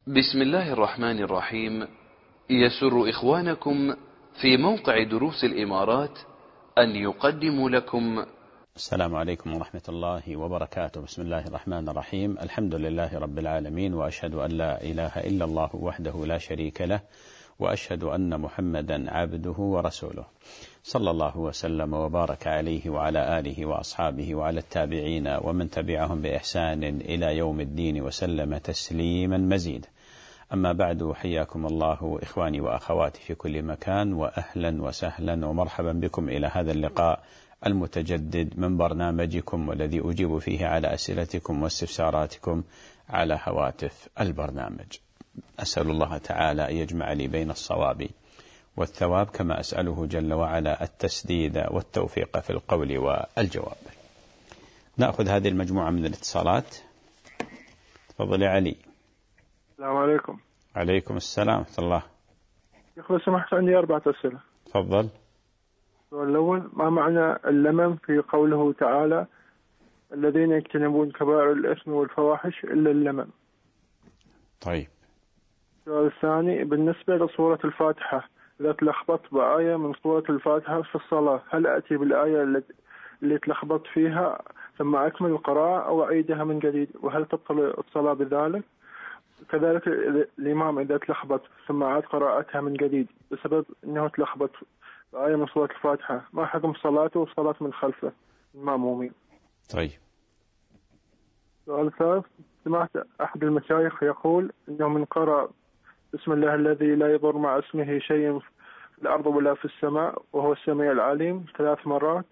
بسم الله الرحمن الرحيم. يسر إخوانكم في موقع دروس الإمارات أن يقدموا لكم. السلام عليكم ورحمة الله وبركاته. بسم الله الرحمن الرحيم. الحمد لله رب العالمين، وأشهد أن لا إله إلا الله وحده لا شريك له، وأشهد أن محمدا عبده ورسوله، صلى الله وسلم وبارك عليه وعلى آله وأصحابه وعلى التابعين ومن تبعهم بإحسان إلى يوم الدين وسلم تسليما مزيدا. أما بعد، حياكم الله إخواني وأخواتي في كل مكان، وأهلا وسهلا ومرحبا بكم إلى هذا اللقاء المتجدد من برنامجكم، والذي أجيب فيه على أسئلتكم واستفساراتكم على هواتف البرنامج. أسأل الله تعالى أن يجمع لي بين الصواب والثواب، كما أسأله جل وعلا التسديد والتوفيق في القول والجواب. نأخذ هذه المجموعة من الاتصالات. تفضل يا علي. السلام عليكم. عليكم السلام ورحمة الله. شيخ لو سمحت، عندي 4 أسئلة. تفضل. السؤال الأول: ما معنى اللمم في قوله تعالى الذين يجتنبون كبائر الإثم والفواحش إلا اللمم؟ طيب. السؤال الثاني: بالنسبة لسورة الفاتحة، إذا تلخبطت بآية من سورة الفاتحة في الصلاة، هل أتي بالآية اللي تلخبطت فيها ثم أكمل القراءة أو أعيدها من جديد؟ وهل تبطل الصلاة بذلك؟ كذلك الإمام إذا تلخبط ثم أعاد قراءتها من جديد بسبب أنه تلخبط بآية من سورة الفاتحة، ما حكم صلاته وصلاة من خلفه المأمومين؟ طيب. السؤال الثالث: سمعت أحد المشايخ يقول أنه من قرأ بسم الله الذي لا يضر مع اسمه شيء في الأرض ولا في السماء وهو السميع العليم 3 مرات،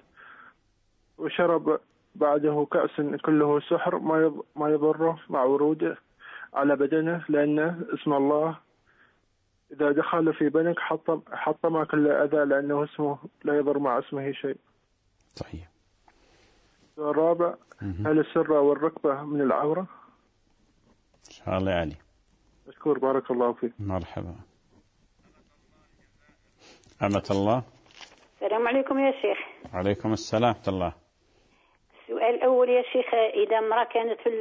وشرب بعده كأس كله سحر ما يضره مع وروده على بدنه، لأن اسم الله إذا دخل في بدنك حطم كل أذى، لأنه اسمه لا يضر مع اسمه شيء. طيب. السؤال الرابع: هل السرة والركبة من العورة؟ إن شاء الله علي. مشكور، بارك الله فيك. مرحبا. أمة الله. السلام عليكم يا شيخ. عليكم السلام ورحمة الله. السؤال الأول يا شيخ: إذا امرأة كانت في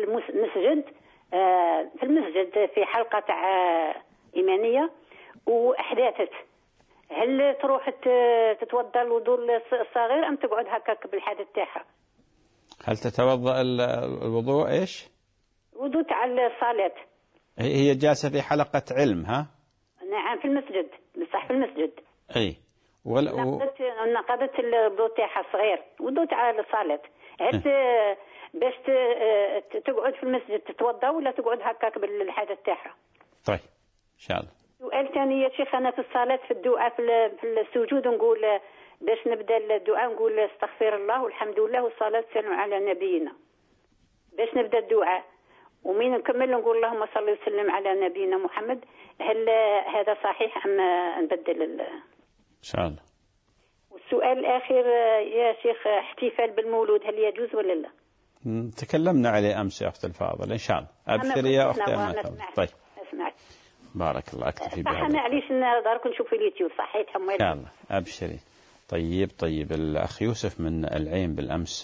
المسجد في حلقة تاع إيمانية وأحداثت، هل تروح تتوضأ الوضوء الصغير أم تقعد هكاك بالحدث تاعها؟ هل تتوضأ الوضوء إيش؟ الوضوء تاع الصلاة. هي جالسة في حلقة علم، ها؟ نعم، في المسجد، صح، في المسجد. أي. نقضت الوضوء تاعها صغير، الوضوء تاع الصلاة. هل باش تقعد في المسجد تتوضا ولا تقعد هكاك بالحدث تاعها؟ طيب ان شاء الله. سؤال ثاني يا شيخ: انا في الصلاه في الدعاء في السجود نقول باش نبدا الدعاء نقول استغفر الله والحمد لله والصلاه والسلام على نبينا، باش نبدا الدعاء ومين نكمل نقول اللهم صل وسلم على نبينا محمد. هل هذا صحيح ام نبدل ان شاء الله؟ والسؤال الاخير يا شيخ: احتفال بالمولود هل يجوز ولا لا؟ تكلمنا عليه أمس يا أخت الفاضل. إن شاء الله. أبشري يا أختي أمة. طيب. أسمعك. بارك الله. أكتفي بهذا. صح، معليش دارك نشوف في اليوتيوب صحيتهم. إن شاء الله. أبشري. طيب. الأخ يوسف من العين بالأمس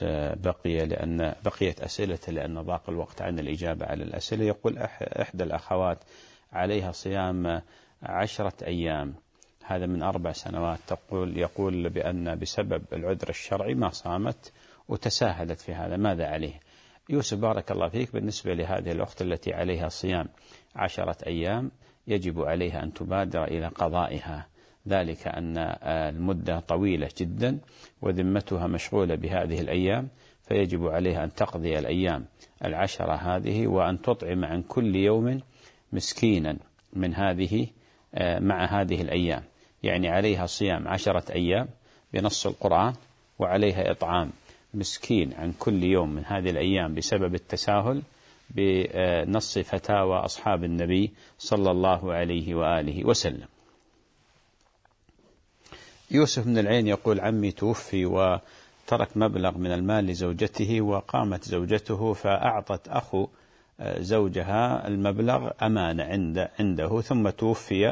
بقيت أسئلة لأن ضاق الوقت عن الإجابة على الأسئلة. يقول إحدى الأخوات عليها صيام 10 أيام، هذا من 4 سنوات، يقول بأن بسبب العذر الشرعي ما صامت وتساهلت في هذا، ماذا عليه؟ يوسف بارك الله فيك، بالنسبة لهذه الأخت التي عليها صيام 10 أيام يجب عليها أن تبادر إلى قضائها، ذلك أن المدة طويلة جدا وذمتها مشغولة بهذه الأيام، فيجب عليها أن تقضي الأيام 10 هذه، وأن تطعم عن كل يوم مسكينا من هذه مع هذه الأيام. يعني عليها صيام 10 أيام بنص القرآن، وعليها إطعام مسكين عن كل يوم من هذه الأيام بسبب التساهل بنص فتاوى أصحاب النبي صلى الله عليه وآله وسلم. يوسف من العين يقول: عمي توفي وترك مبلغ من المال لزوجته، وقامت زوجته فأعطت أخو زوجها المبلغ أمانة عنده، ثم توفي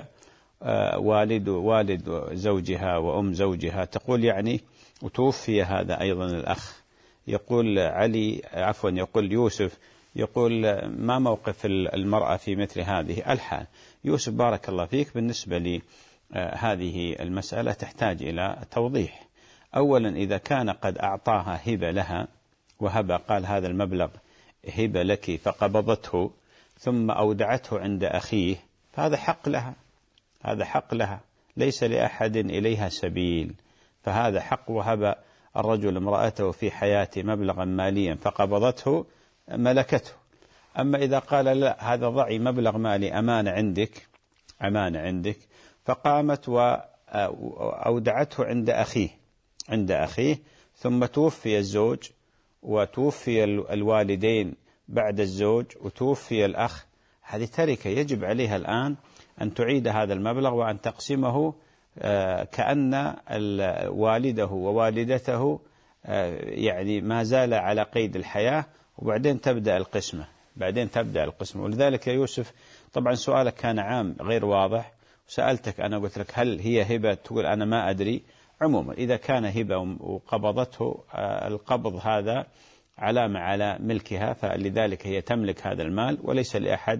والد زوجها وأم زوجها، تقول يعني وتوفي هذا أيضا الأخ. يقول يقول يوسف: يقول ما موقف المرأة في مثل هذه الحال؟ يوسف بارك الله فيك، بالنسبة لي هذه المسألة تحتاج إلى توضيح. أولا إذا كان قد أعطاها هبة لها وهبة، قال هذا المبلغ هبة لك فقبضته ثم أودعته عند أخيه، فهذا حق لها، هذا حق لها، ليس لأحد إليها سبيل، فهذا حق. وهب الرجل امرأته في حياته مبلغا ماليا فقبضته ملكته. أما إذا قال لا، هذا ضعي مبلغ مالي أمانة عندك فقامت وأودعته عند أخيه ثم توفي الزوج وتوفي الوالدين بعد الزوج وتوفي الأخ، هذه تركة يجب عليها الآن أن تعيد هذا المبلغ وأن تقسمه كأن والده ووالدته يعني ما زال على قيد الحياة، وبعدين تبدأ القسمة. ولذلك يا يوسف طبعا سؤالك كان عام غير واضح، وسألتك أنا قلت لك هل هي هبة، تقول أنا ما أدري. عموما إذا كان هبة وقبضته، القبض هذا علامة على ملكها، فلذلك هي تملك هذا المال وليس لأحد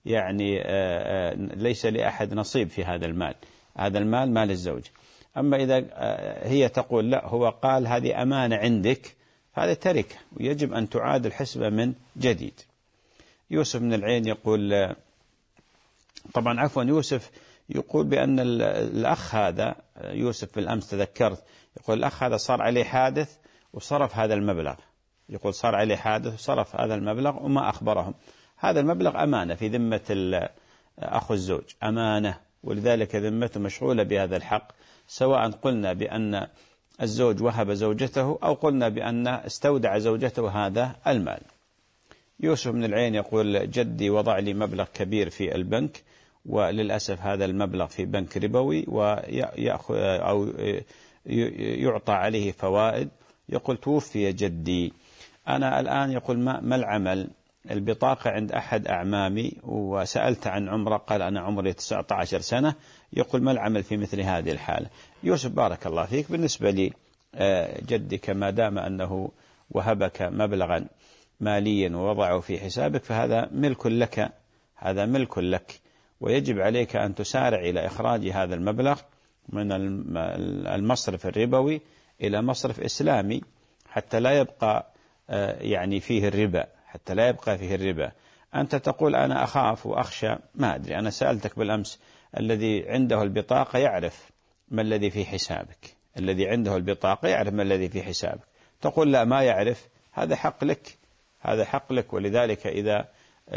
ليس لأحد نصيب في هذا المال، هذا المال مال الزوج. أما إذا هي تقول لا، هو قال هذه أمانة عندك، هذا تركة ويجب أن تعاد الحسبة من جديد. يوسف من العين يقول طبعا عفوا يوسف يقول بأن الأخ هذا، يوسف بالأمس تذكرت، يقول الأخ هذا صار عليه حادث وصرف هذا المبلغ، يقول صار عليه حادث وصرف هذا المبلغ وما أخبرهم. هذا المبلغ أمانة في ذمة أخو الزوج، أمانة، ولذلك ذمته مشغولة بهذا الحق، سواء قلنا بأن الزوج وهب زوجته أو قلنا بأن استودع زوجته هذا المال. يوسف من العين يقول جدي وضع لي مبلغ كبير في البنك، وللأسف هذا المبلغ في بنك ربوي ويأخذ أو يعطى عليه فوائد. يقول توفي جدي، أنا الآن يقول ما العمل؟ البطاقة عند أحد أعمامي وسألت عن عمره، قال أنا عمري 19 سنة. يقول ما العمل في مثل هذه الحالة؟ يوسف بارك الله فيك، بالنسبة لي جدك ما دام أنه وهبك مبلغا ماليا ووضعه في حسابك فهذا ملك لك، هذا ملك لك، ويجب عليك أن تسارع إلى إخراج هذا المبلغ من المصرف الربوي إلى مصرف إسلامي حتى لا يبقى يعني فيه الربا، حتى لا يبقى فيه الربا. أنت تقول أنا أخاف وأخشى، ما أدري، أنا سألتك بالأمس الذي عنده البطاقة يعرف ما الذي في حسابك، الذي عنده البطاقة يعرف ما الذي في حسابك، تقول لا ما يعرف، هذا حق لك، هذا حق لك. ولذلك إذا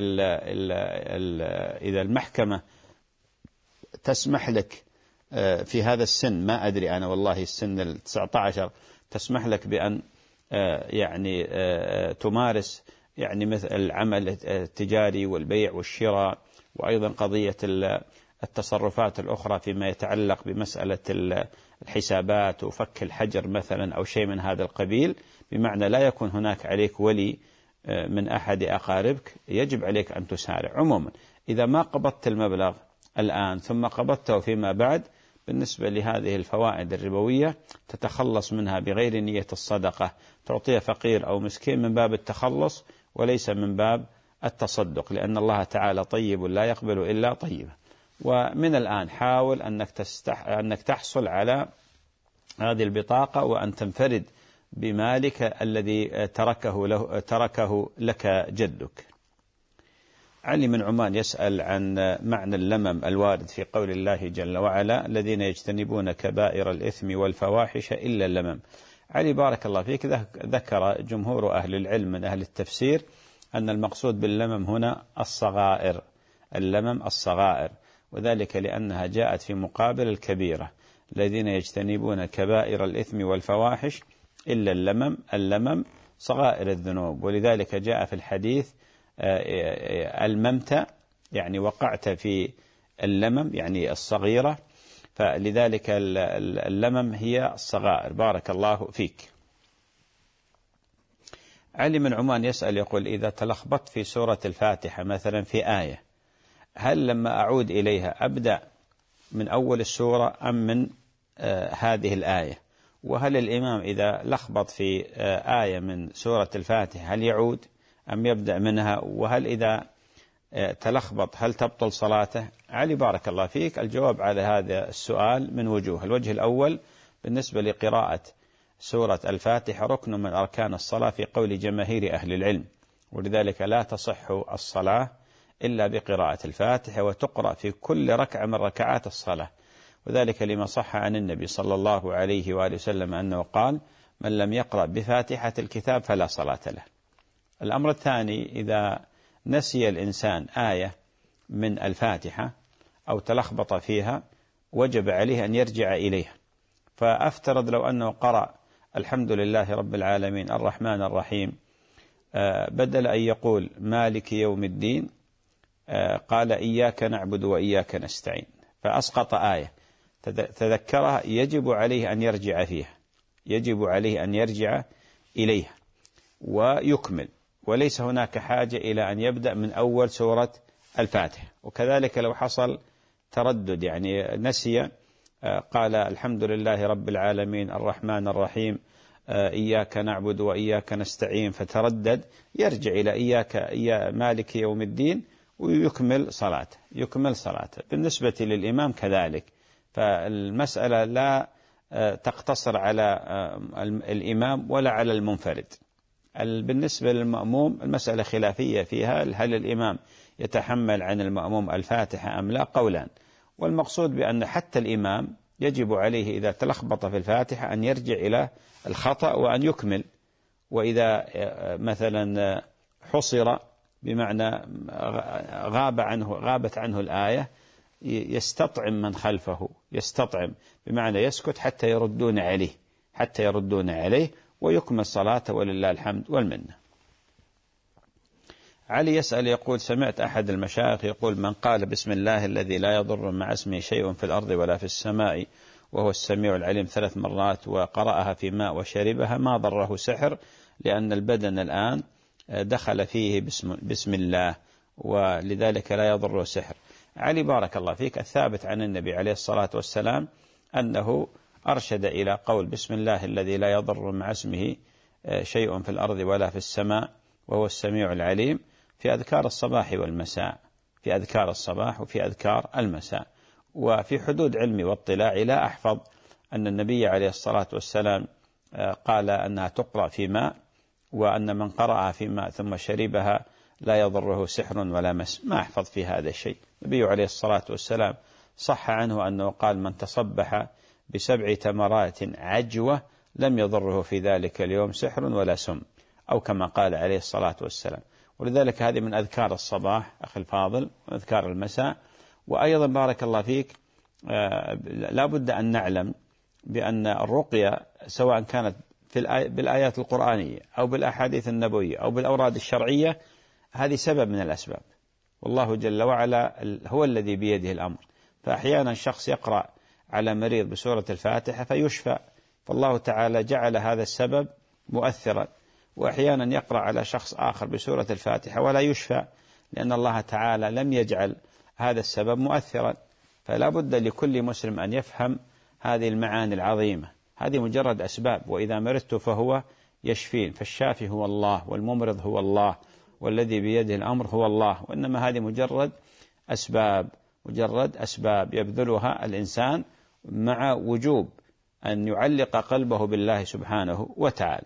المحكمة تسمح لك في هذا السن، ما أدري أنا والله السن 19 تسمح لك بأن يعني تمارس يعني مثل العمل التجاري والبيع والشراء، وأيضا قضية التصرفات الأخرى فيما يتعلق بمسألة الحسابات وفك الحجر مثلا أو شيء من هذا القبيل، بمعنى لا يكون هناك عليك ولي من أحد أقاربك، يجب عليك أن تسارع. عموما إذا ما قبضت المبلغ الآن ثم قبضته فيما بعد، بالنسبة لهذه الفوائد الربوية تتخلص منها بغير نية الصدقة، تعطيها فقير أو مسكين من باب التخلص وليس من باب التصدق، لأن الله تعالى طيب لا يقبل إلا طيبا. ومن الآن حاول أنك تحصل على هذه البطاقة وأن تنفرد بمالك الذي تركه لك جدك. علي من عمان يسأل عن معنى اللمم الوارد في قول الله جل وعلا الذين يجتنبون كبائر الإثم والفواحش إلا اللمم. علي بارك الله فيك، ذكر جمهور أهل العلم من أهل التفسير أن المقصود باللمم هنا الصغائر، اللمم الصغائر، وذلك لأنها جاءت في مقابل الكبيرة، الذين يجتنبون كبائر الإثم والفواحش إلا اللمم صغائر الذنوب. ولذلك جاء في الحديث الممت يعني وقعت في اللمم يعني الصغيرة، فلذلك اللمم هي الصغائر. بارك الله فيك. علي من عمان يسأل يقول إذا تلخبطت في سورة الفاتحة مثلا في آية، هل لما أعود إليها أبدأ من أول السورة أم من هذه الآية؟ وهل الإمام إذا لخبط في آية من سورة الفاتحة هل يعود أم يبدأ منها؟ وهل إذا تلخبط هل تبطل صلاته؟ علي بارك الله فيك، الجواب على هذا السؤال من وجوه. الوجه الأول بالنسبة لقراءة سورة الفاتحة ركن من أركان الصلاة في قول جماهير أهل العلم، ولذلك لا تصح الصلاة إلا بقراءة الفاتحة، وتقرأ في كل ركعة من ركعات الصلاة، وذلك لما صح عن النبي صلى الله عليه وآله وسلم أنه قال: من لم يقرأ بفاتحة الكتاب فلا صلاة له. الأمر الثاني، إذا نسي الإنسان آية من الفاتحة أو تلخبط فيها وجب عليه أن يرجع إليها. فأفترض لو أنه قرأ الحمد لله رب العالمين الرحمن الرحيم، بدل أن يقول مالك يوم الدين قال إياك نعبد وإياك نستعين، فأسقط آية تذكرها، يجب عليه أن يرجع فيها، يجب عليه أن يرجع إليها ويكمل، وليس هناك حاجة إلى أن يبدأ من أول سورة الفاتحة. وكذلك لو حصل تردد، يعني نسي قال الحمد لله رب العالمين الرحمن الرحيم إياك نعبد وإياك نستعين، فتردد، يرجع إلى إياك مالك يوم الدين ويكمل صلاته، يكمل صلاته. بالنسبة للإمام كذلك، فالمسألة لا تقتصر على الإمام ولا على المنفرد. بالنسبة للمأموم المسألة خلافية فيها، هل الإمام يتحمل عن المأموم الفاتحة أم لا؟ قولان، والمقصود بأن حتى الإمام يجب عليه إذا تلخبط في الفاتحة أن يرجع إلى الخطأ وأن يكمل. وإذا مثلا حصر بمعنى غابت عنه الآية، يستطعم من خلفه، يستطعم بمعنى يسكت حتى يردون عليه ويكمل صلاته، ولله الحمد والمنة. علي يسأل يقول: سمعت أحد المشايخ يقول: من قال بسم الله الذي لا يضر مع اسمه شيء في الأرض ولا في السماء وهو السميع العليم 3 مرات وقرأها في ماء وشربها ما ضره سحر، لأن البدن الآن دخل فيه بسم الله، ولذلك لا يضره سحر. علي بارك الله فيك، الثابت عن النبي عليه الصلاة والسلام أنه أرشد إلى قول بسم الله الذي لا يضر مع اسمه شيء في الأرض ولا في السماء وهو السميع العليم في أذكار الصباح والمساء، في أذكار الصباح وفي أذكار المساء. وفي حدود علمي واطلاعي لا أحفظ أن النبي عليه الصلاة والسلام قال أنها تقرأ في ماء، وأن من قرأها في ماء ثم شربها لا يضره سحر ولا مس. ما أحفظ في هذا الشيء. النبي عليه الصلاة والسلام صح عنه أنه قال: من تصبح ب7 تمرات عجوة لم يضره في ذلك اليوم سحر ولا سم، أو كما قال عليه الصلاة والسلام. ولذلك هذه من أذكار الصباح أخي الفاضل، وأذكار المساء. وأيضا بارك الله فيك، لا بد أن نعلم بأن الرقية سواء كانت بالآيات القرآنية أو بالأحاديث النبوية أو بالأوراد الشرعية، هذه سبب من الأسباب، والله جل وعلا هو الذي بيده الأمر. فأحيانا شخص يقرأ على مريض بسورة الفاتحة فيشفى، فالله تعالى جعل هذا السبب مؤثرا. وأحيانا يقرأ على شخص آخر بسورة الفاتحة ولا يشفى، لأن الله تعالى لم يجعل هذا السبب مؤثرا. فلا بد لكل مسلم أن يفهم هذه المعاني العظيمة. هذه مجرد أسباب، وإذا مرضت فهو يشفين، فالشافي هو الله والممرض هو الله والذي بيده الأمر هو الله. وإنما هذه مجرد أسباب يبذلها الإنسان مع وجوب أن يعلق قلبه بالله سبحانه وتعالى.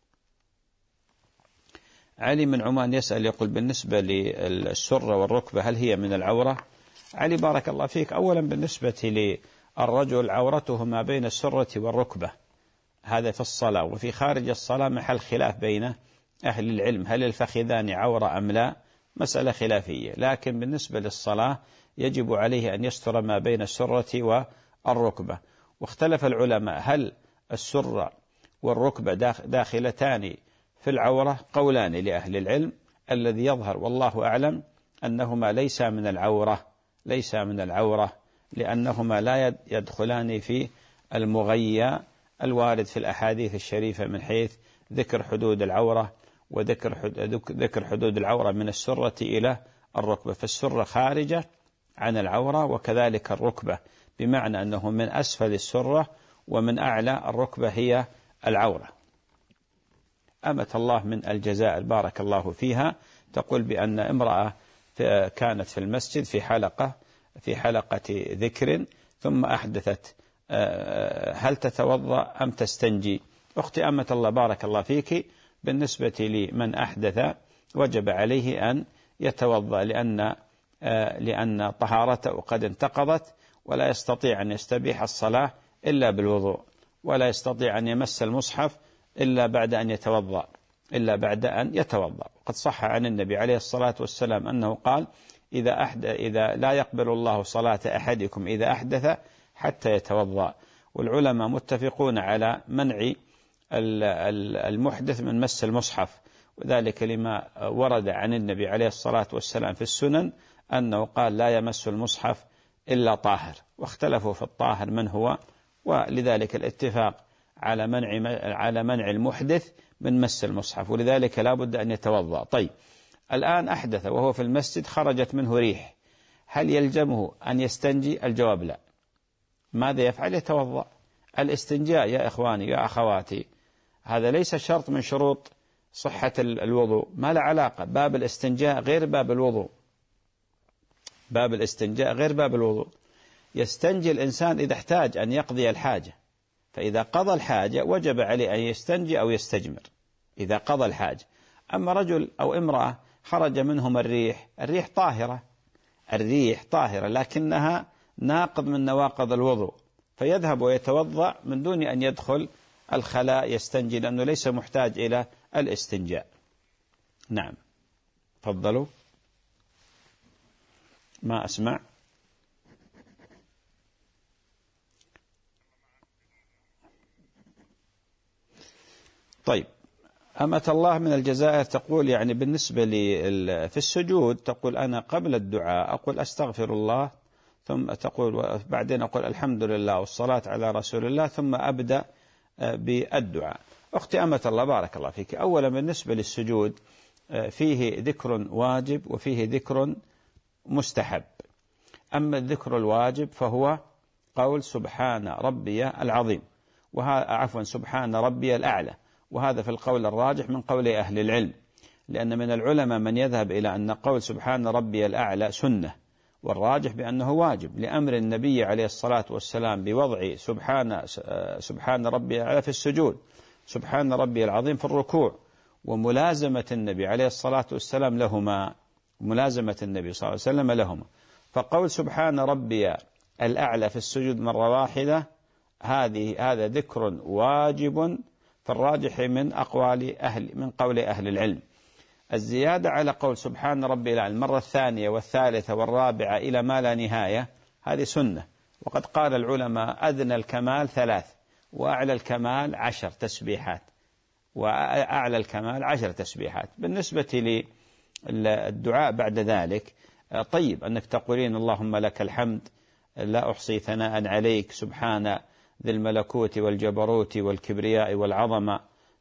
علي من عمان يسأل يقول: بالنسبة للسرة والركبة هل هي من العورة؟ علي بارك الله فيك، أولا بالنسبة للرجل عورته ما بين السرة والركبة، هذا في الصلاة. وفي خارج الصلاة محل خلاف بين أهل العلم، هل الفخذان عورة أم لا؟ مسألة خلافية. لكن بالنسبة للصلاة يجب عليه أن يستر ما بين السرة والركبة. واختلف العلماء هل السرة والركبة داخلتان في العورة؟ قولان لأهل العلم. الذي يظهر والله أعلم أنهما ليس من العورة، لأنهما لا يدخلان في المغيى الوارد في الأحاديث الشريفة من حيث ذكر حدود العورة وذكر حدود العورة من السرة إلى الركبة. فالسرة خارجة عن العورة، وكذلك الركبة، بمعنى أنه من أسفل السرة ومن أعلى الركبة هي العورة. أمة الله من الجزائر بارك الله فيها تقول بأن امرأة كانت في المسجد في حلقة ذكر ثم أحدثت، هل تتوضأ أم تستنجي؟ أختي أمة الله بارك الله فيك، بالنسبة لمن أحدث وجب عليه أن يتوضأ لأن طهارته قد انتقضت، ولا يستطيع أن يستبيح الصلاة إلا بالوضوء، ولا يستطيع أن يمس المصحف إلا بعد أن يتوضأ. وقد صح عن النبي عليه الصلاة والسلام أنه قال إذا لا يقبل الله صلاة أحدكم إذا أحدث حتى يتوضأ. والعلماء متفقون على منع المحدث من مس المصحف، وذلك لما ورد عن النبي عليه الصلاة والسلام في السنن أنه قال لا يمس المصحف إلا طاهر، واختلفوا في الطاهر من هو، ولذلك الاتفاق على منع المحدث من مس المصحف، ولذلك لا بد أن يتوضأ. طيب الآن أحدث وهو في المسجد خرجت منه ريح، هل يلزمه أن يستنجي؟ الجواب لا. ماذا يفعل؟ يتوضأ. الاستنجاء يا إخواني يا أخواتي هذا ليس شرط من شروط صحة الوضوء، ما له علاقة. باب الاستنجاء غير باب الوضوء، باب الاستنجاء غير باب الوضوء. يستنجي الإنسان إذا احتاج أن يقضي الحاجة، فإذا قضى الحاجة وجب عليه أن يستنجي أو يستجمر إذا قضى الحاجة. أما رجل أو امرأة خرج منهم الريح طاهرة لكنها ناقض من نواقض الوضوء، فيذهب ويتوضأ من دون أن يدخل الخلاء يستنجي، لأنه ليس محتاج إلى الاستنجاء. نعم تفضلوا. ما أسمع. طيب أمة الله من الجزائر تقول يعني بالنسبة لي في السجود تقول أنا قبل الدعاء أقول أستغفر الله، ثم تقول بعدين أقول الحمد لله والصلاة على رسول الله، ثم أبدأ بالدعاء. أختي أمة الله بارك الله فيك، أولا بالنسبة للسجود فيه ذكر واجب وفيه ذكر مستحب. أما الذكر الواجب فهو قول سبحان ربي العظيم، سبحان ربي الأعلى، وهذا في القول الراجح من قول أهل العلم، لأن من العلماء من يذهب إلى أن قول سبحان ربي الأعلى سنة، والراجح بأنه واجب لأمر النبي عليه الصلاة والسلام بوضع سبحان ربي الأعلى في السجود، سبحان ربي العظيم في الركوع، وملازمة النبي عليه الصلاة والسلام لهما، فقول سبحان ربي الأعلى في السجود مرة واحدة هذا ذكر واجب في الراجح من قول أهل العلم. الزيادة على قول سبحان ربي الأعلى المرة الثانية والثالثة والرابعة إلى ما لا نهاية هذه سنة، وقد قال العلماء أدنى الكمال 3 وأعلى الكمال 10 تسبيحات، وأعلى الكمال 10 تسبيحات. بالنسبة للدعاء بعد ذلك طيب أنك تقولين اللهم لك الحمد لا أحصي ثناء عليك، سبحان ذي الملكوت والجبروت والكبرياء والعظمة،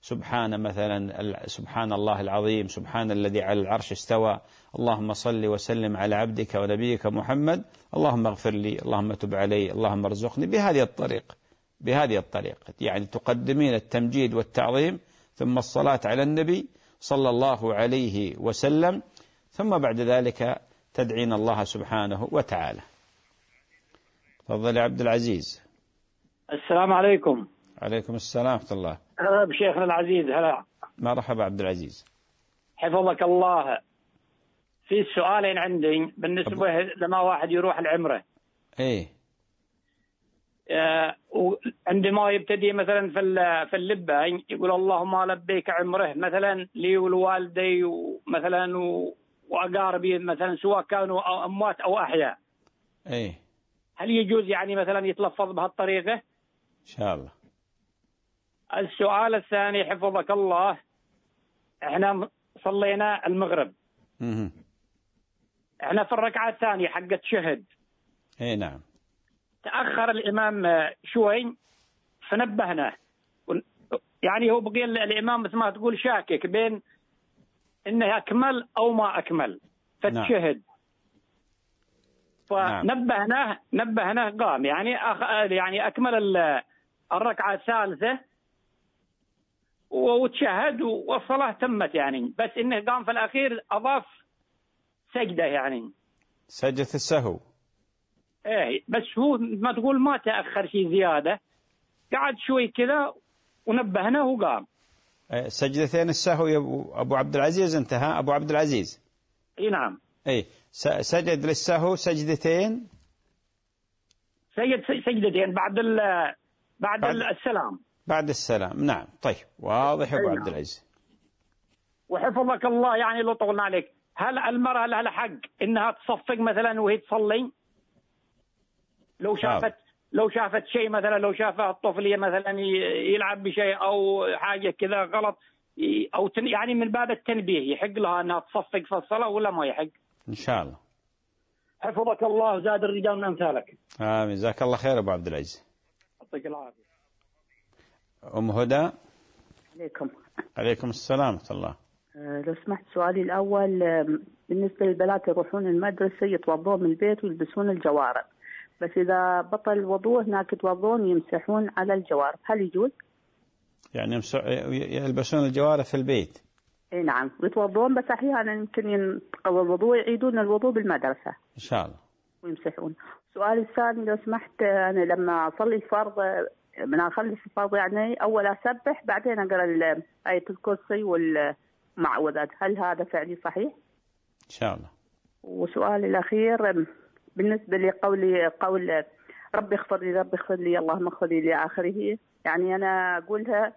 سبحان الله العظيم، سبحان الذي على العرش استوى، اللهم صل وسلم على عبدك ونبيك محمد، اللهم اغفر لي، اللهم تب علي، اللهم ارزقني، بهذه الطريقة يعني تقدمين التمجيد والتعظيم ثم الصلاة على النبي صلى الله عليه وسلم، ثم بعد ذلك تدعين الله سبحانه وتعالى. تفضل يا عبد العزيز. السلام عليكم. عليكم السلام ورحمة الله. هلا بشيخنا العزيز. هلا مرحبا عبد العزيز، حفظك الله. في سؤالين عندي بالنسبة لما واحد يروح العمرة. عندما يبتدي مثلا في اللبة يقول اللهم لبيك عمره مثلا لي ولوالدي مثلا وأقاربي مثلا سواء كانوا أموات أو أحياء. هل يجوز يعني مثلا يتلفظ بهالطريقة؟ إن شاء الله. السؤال الثاني حفظك الله، احنا صلينا المغرب، احنا في الركعة الثانية حقت شهد. نعم. تأخر الإمام شوي فنبهنا، يعني هو بقي الإمام مثل ما تقول شاكك بين إنه أكمل أو ما أكمل فتشهد. فنبهناه قام يعني أكمل الركعة الثالثة، وتشهد والصلاة تمت يعني، بس إنه قام في الأخير أضاف سجدة يعني سجدة السهو. إيه، بس هو ما تقول ما تأخر شيء زيادة، قعد شوي كذا ونبهنا وقام. سجدتين السهو يا أبو عبد العزيز انتهى أبو عبد العزيز. اي نعم. اي سجد للسهو سجدتين. سجدتين بعد السلام. بعد السلام، نعم. طيب واضح أبو عبد العزيز. وحفظك الله، يعني لو طولنا عليك، هل المرأة لها حق إنها تصفق مثلا وهي تصلي؟ لو شافت شيء مثلا، لو شافها الطفل مثلا يلعب بشيء أو حاجة كذا غلط، أو يعني من باب التنبيه، يحق لها أنها تصفق في الصلاة ولا ما يحق؟ إن شاء الله. حفظك الله وزاد الرجال من أمثالك. آمين، جزاك الله خير أبو عبد العزيز. يعطيك العافية. أم هدى. عليكم. عليكم السلام ورحمة الله. لو سمحت، سؤالي الأول بالنسبة للبنات يروحون المدرسة يتوضون من البيت ويلبسون الجوارب، بس إذا بطل الوضوء هناك يتوضون يمسحون على الجوارب، هل يجوز؟ يعني يلبسون الجوارب في البيت؟ اي نعم، يتوضون بس أحيانا يمكن ينتقض الوضوء يعيدون الوضوء بالمدرسة إن شاء الله ويمسحون. سؤالي الثاني لو سمحت، أنا لما أصلي الفرض من أخلص الفرض يعني أول أسبح بعدين أقرأ آية الكرسي والمعوذات، هل هذا فعلي صحيح؟ إن شاء الله. وسؤالي الأخير بالنسبة قول ربي اغفر لي ربي اغفر لي اللهم اغفر لي لآخره، يعني أنا أقولها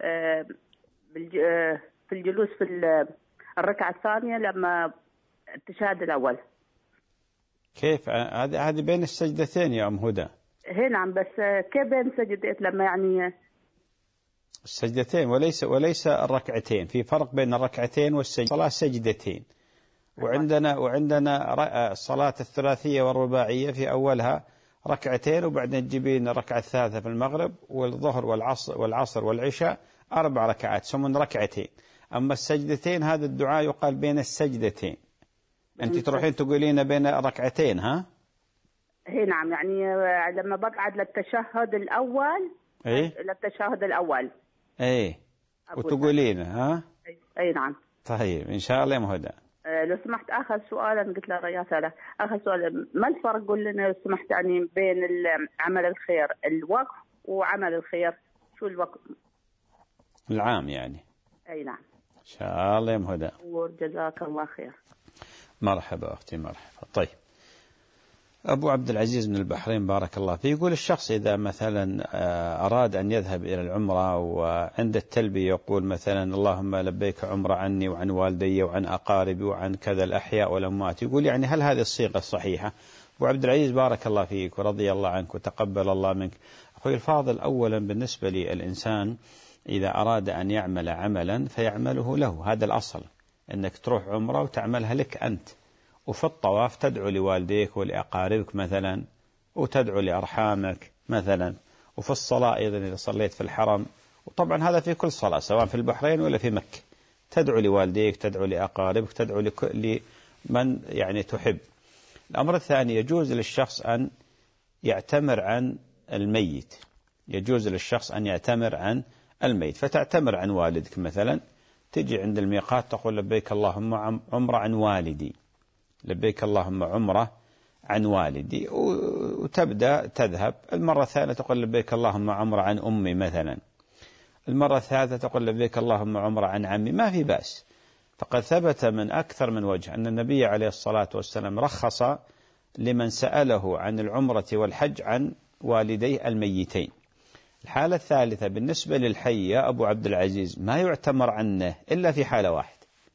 في الجلوس في الركعة الثانية لما التشهد الأول. كيف هذه بين السجدتين يا أم هدى؟ هي نعم، بس كيف بين سجدتين لما يعني السجدتين وليس الركعتين، في فرق بين الركعتين والسجدة. سجدتين، وعندنا الصلاة الثلاثية والرباعية في أولها ركعتين، وبعدين تجيبين الركعة الثالثة في المغرب والظهر والعصر والعشاء 4 ركعات يسمون ركعتين. أما السجدتين هذا الدعاء يقال بين السجدتين. أنت تروحين تقولين بين ركعتين ها؟ هي نعم، يعني لما بقعد للتشهد الأول. إيه؟ للتشهد الأول. إيه. وتقولين ها؟ أي نعم. طيب إن شاء الله يا مهدى. لو سمحت آخر سؤال، أنا قلت له رياسة آخر سؤال، ما الفرق قول لنا لو سمحت يعني بين عمل الخير الوقف وعمل الخير، شو الوقف؟ العام يعني. أي نعم. إن شاء الله يا مهدى. وجزاك الله خير. مرحبا أختي مرحبا. طيب أبو عبد العزيز من البحرين بارك الله فيه يقول الشخص إذا مثلا أراد أن يذهب إلى العمرة وعند التلبية يقول مثلا اللهم لبيك عمرة عني وعن والدي وعن أقاربي وعن كذا الأحياء والأموات، يقول يعني هل هذه الصيغة الصحيحة؟ أبو عبد العزيز بارك الله فيك ورضي الله عنك وتقبل الله منك. أخوي الفاضل، أولا بالنسبة للإنسان إذا أراد أن يعمل عملا فيعمله له، هذا الأصل، أنك تروح عمرة وتعملها لك أنت، وفي الطواف تدعو لوالديك ولأقاربك مثلا، وتدعو لأرحامك مثلا، وفي الصلاة أيضا إذا صليت في الحرم، وطبعا هذا في كل صلاة سواء في البحرين ولا في مكة، تدعو لوالديك تدعو لأقاربك تدعو لمن يعني تحب. الأمر الثاني، يجوز للشخص أن يعتمر عن الميت، يجوز للشخص أن يعتمر عن الميت، فتعتمر عن والدك مثلا، تجي عند الميقات تقول لبيك اللهم عمرة عن والدي، لبيك اللهم عمرة عن والدي، وتبدأ تذهب. المرة الثانية تقول لبيك اللهم عمرة عن أمي مثلا، المرة الثالثة تقول لبيك اللهم عمرة عن عمي، ما في بأس. فقد ثبت من أكثر من وجه أن النبي عليه الصلاة والسلام رخص لمن سأله عن العمرة والحج عن والديه الميتين. الحالة الثالثة بالنسبة للحي يا أبو عبد العزيز ما يعتمر عنه إلا في حالة واحدة،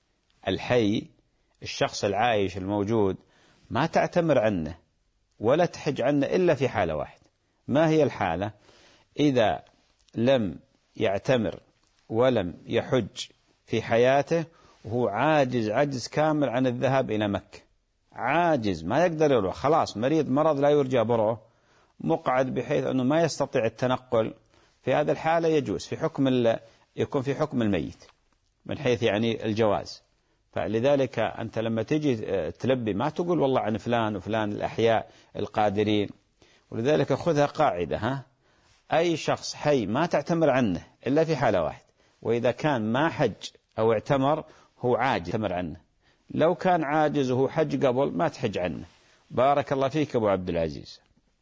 الحي الشخص العايش الموجود ما تعتمر عنه ولا تحج عنه إلا في حالة واحدة. ما هي الحالة؟ إذا لم يعتمر ولم يحج في حياته وهو عاجز كامل عن الذهاب إلى مكة، عاجز ما يقدر يروح، خلاص مرض لا يرجى بره، مقعد بحيث أنه ما يستطيع التنقل، في هذا الحالة يجوز يكون في حكم الميت من حيث يعني الجواز. فلذلك أنت لما تجي تلبي ما تقول والله عن فلان وفلان الأحياء القادرين، ولذلك خذها قاعدة، أي شخص حي ما تعتمر عنه إلا في حالة واحدة، وإذا كان ما حج أو اعتمر هو عاجز اعتمر عنه. لو كان عاجز وهو حج قبل ما تحج عنه. بارك الله فيك أبو عبد العزيز.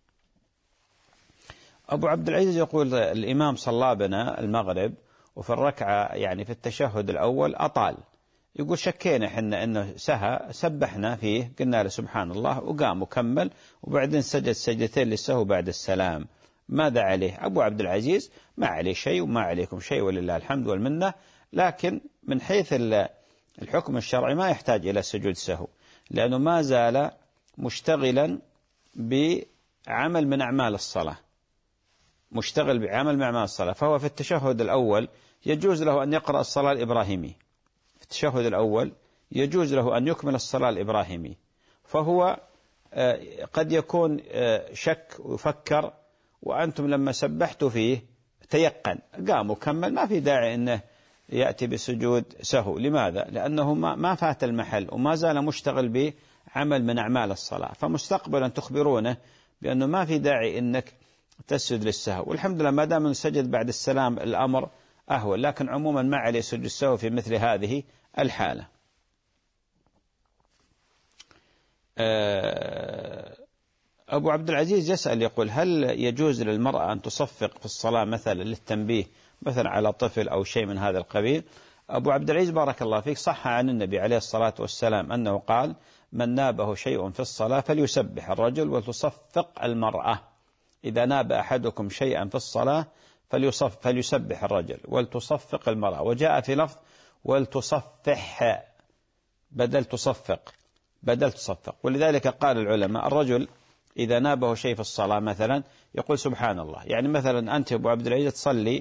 أبو عبد العزيز يقول الإمام صلى بنا المغرب وفي الركعة يعني في التشهد الأول أطال، يقول شكينا حنا أنه سهى، سبحنا فيه قلنا له سبحان الله وقام وكمل، وبعدين سجد سجدتين للسهو بعد السلام، ماذا عليه؟ أبو عبد العزيز ما عليه شيء وما عليكم شيء ولله الحمد والمنة، لكن من حيث الحكم الشرعي ما يحتاج إلى سجود سهو، لأنه ما زال مشتغلا بعمل من أعمال الصلاة، مشتغل بعمل من أعمال الصلاة. فهو في التشهد الأول يجوز له أن يقرأ الصلاة الإبراهيمي، في التشهد الأول يجوز له أن يكمل الصلاة الإبراهيمي، فهو قد يكون شك وفكر، وأنتم لما سبحتوا فيه تيقن قام وكمل، ما في داعي أنه يأتي بسجود سهو. لماذا؟ لأنه ما فات المحل وما زال مشتغل بعمل من أعمال الصلاة، فمستقبلا تخبرونه بأنه ما في داعي أنك تسجد للسهو، والحمد لله ما دام سجد بعد السلام الأمر أهون، لكن عموما ما عليه سجود السهو في مثل هذه الحالة. أبو عبد العزيز يسأل يقول هل يجوز للمرأة أن تصفق في الصلاة مثلا للتنبيه مثلا على طفل أو شيء من هذا القبيل؟ أبو عبد العزيز بارك الله فيك، صح عن النبي عليه الصلاة والسلام أنه قال من نابه شيء في الصلاة فليسبح الرجل وتصفق المرأة. إذا ناب أحدكم شيئا في الصلاة فليسبح الرجل ولتصفق المرأة، وجاء في لفظ ولتصفح بدل تصفق، ولذلك قال العلماء الرجل إذا نابه شيء في الصلاة مثلا يقول سبحان الله، يعني مثلا أنت أبو عبد العزيز تصلي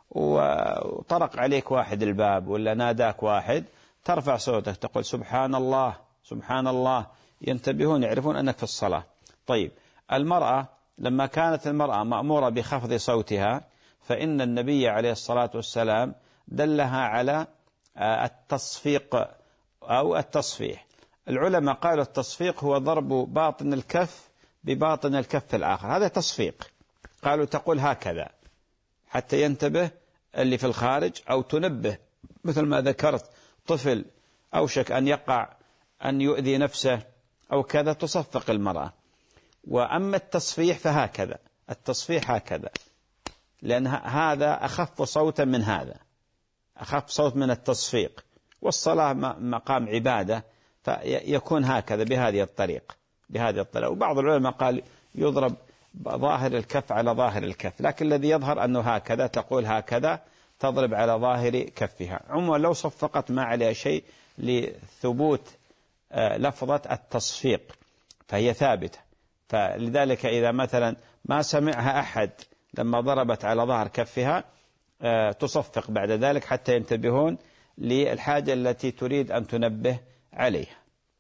وطرق عليك واحد الباب ولا ناداك واحد، ترفع صوتك تقول سبحان الله سبحان الله، ينتبهون يعرفون أنك في الصلاة. طيب المرأة لما كانت المرأة مأمورة بخفض صوتها، فإن النبي عليه الصلاة والسلام دلها على التصفيق أو التصفيح. العلماء قالوا التصفيق هو ضرب باطن الكف بباطن الكف الآخر، هذا تصفيق. قالوا تقول هكذا حتى ينتبه اللي في الخارج، أو تنبه مثل ما ذكرت طفل أوشك أن يقع أن يؤذي نفسه أو كذا، تصفق المرأة. وأما التصفيح فهكذا، التصفيح هكذا، لأن هذا أخف صوتا من هذا، أخف صوت من التصفيق، والصلاة مقام عبادة فيكون هكذا بهذه الطريقة. وبعض العلماء قال يضرب ظاهر الكف على ظاهر الكف، لكن الذي يظهر أنه هكذا، تقول هكذا تضرب على ظاهر كفها. عموما لو صفقت ما عليها شيء لثبوت لفظة التصفيق فهي ثابتة. فلذلك إذا مثلا ما سمعها أحد لما ضربت على ظهر كفها تصفق بعد ذلك حتى ينتبهون للحاجة التي تريد أن تنبه عليها.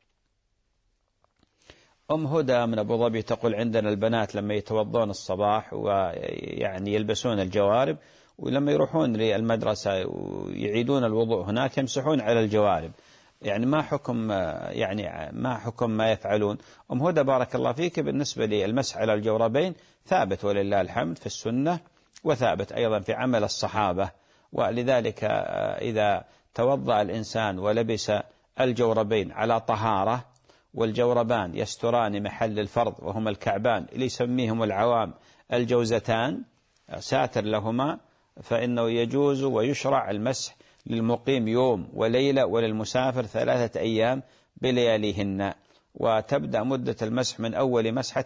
أم هدى من أبو ظبي تقول عندنا البنات لما يتوضون الصباح ويعني يلبسون الجوارب، ولما يروحون للمدرسة ويعيدون الوضوء هناك يمسحون على الجوارب، يعني ما حكم ما يفعلون؟ أم هدى بارك الله فيك، بالنسبة للمسح على الجوربين ثابت ولله الحمد في السنة، وثابت أيضا في عمل الصحابة. ولذلك إذا توضأ الإنسان ولبس الجوربين على طهارة، والجوربان يستران محل الفرض وهما الكعبان اللي يسميهم العوام الجوزتان، ساتر لهما، فإنه يجوز ويشرع المسح للمقيم يوم وليلة وللمسافر 3 أيام بلياليهن. وتبدأ مدة المسح من أول مسحة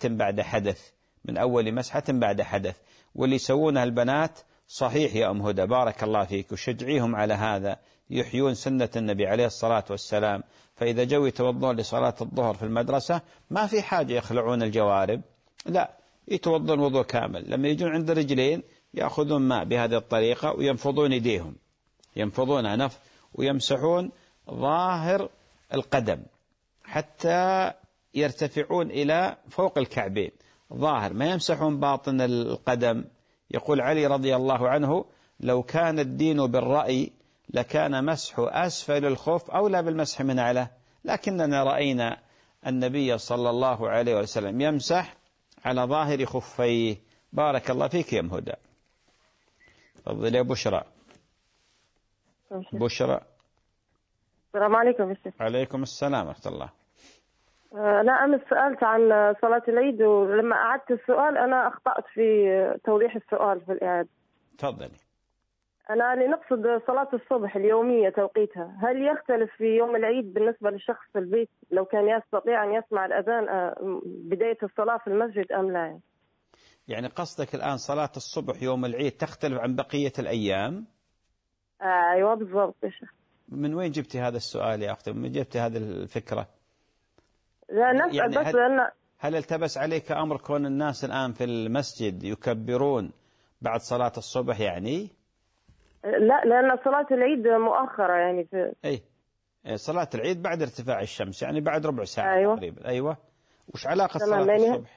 بعد حدث، واللي يسوونها البنات صحيح يا أم هدى بارك الله فيك، وشجعيهم على هذا، يحيون سنة النبي عليه الصلاة والسلام. فإذا جو يتوضون لصلاة الظهر في المدرسة ما في حاجة يخلعون الجوارب، لا، يتوضون وضوء كامل، لما يجون عند رجلين يأخذون ماء بهذه الطريقة وينفضون يديهم، ينفضون نفض ويمسحون ظاهر القدم حتى يرتفعون إلى فوق الكعبين ظاهر، ما يمسحون باطن القدم. يقول علي رضي الله عنه لو كان الدين بالرأي لكان مسح أسفل الخف أولى بالمسح من أعلى، لكننا رأينا النبي صلى الله عليه وسلم يمسح على ظاهر خفيه. بارك الله فيك يا مهدى. تفضل يا بشرى. بشرى. السلام عليكم يا شيخ. عليكم السلام ورحمة الله. أنا أمس سألت عن صلاة العيد، ولما أعدت السؤال أنا أخطأت في توضيح السؤال في الإعادة. تفضلي. أنا نقصد صلاة الصبح اليومية توقيتها، هل يختلف في يوم العيد بالنسبة للشخص في البيت لو كان يستطيع أن يسمع الأذان بداية الصلاة في المسجد أم لا؟ يعني قصدك الآن صلاة الصبح يوم العيد تختلف عن بقية الأيام؟ أيوة بالضبط يا شيخ. من وين جبتي هذا السؤال يا أختي؟ من جبتي هذه الفكرة؟ لا نسأل يعني بس هل التبس عليك أمر كون الناس الآن في المسجد يكبرون بعد صلاة الصبح يعني؟ لا، لأن صلاة العيد مؤخرة يعني أي صلاة العيد بعد ارتفاع الشمس، يعني بعد ربع ساعة. أيوة. تقريبا. أيوة. وش علاقة صلاة الصبح؟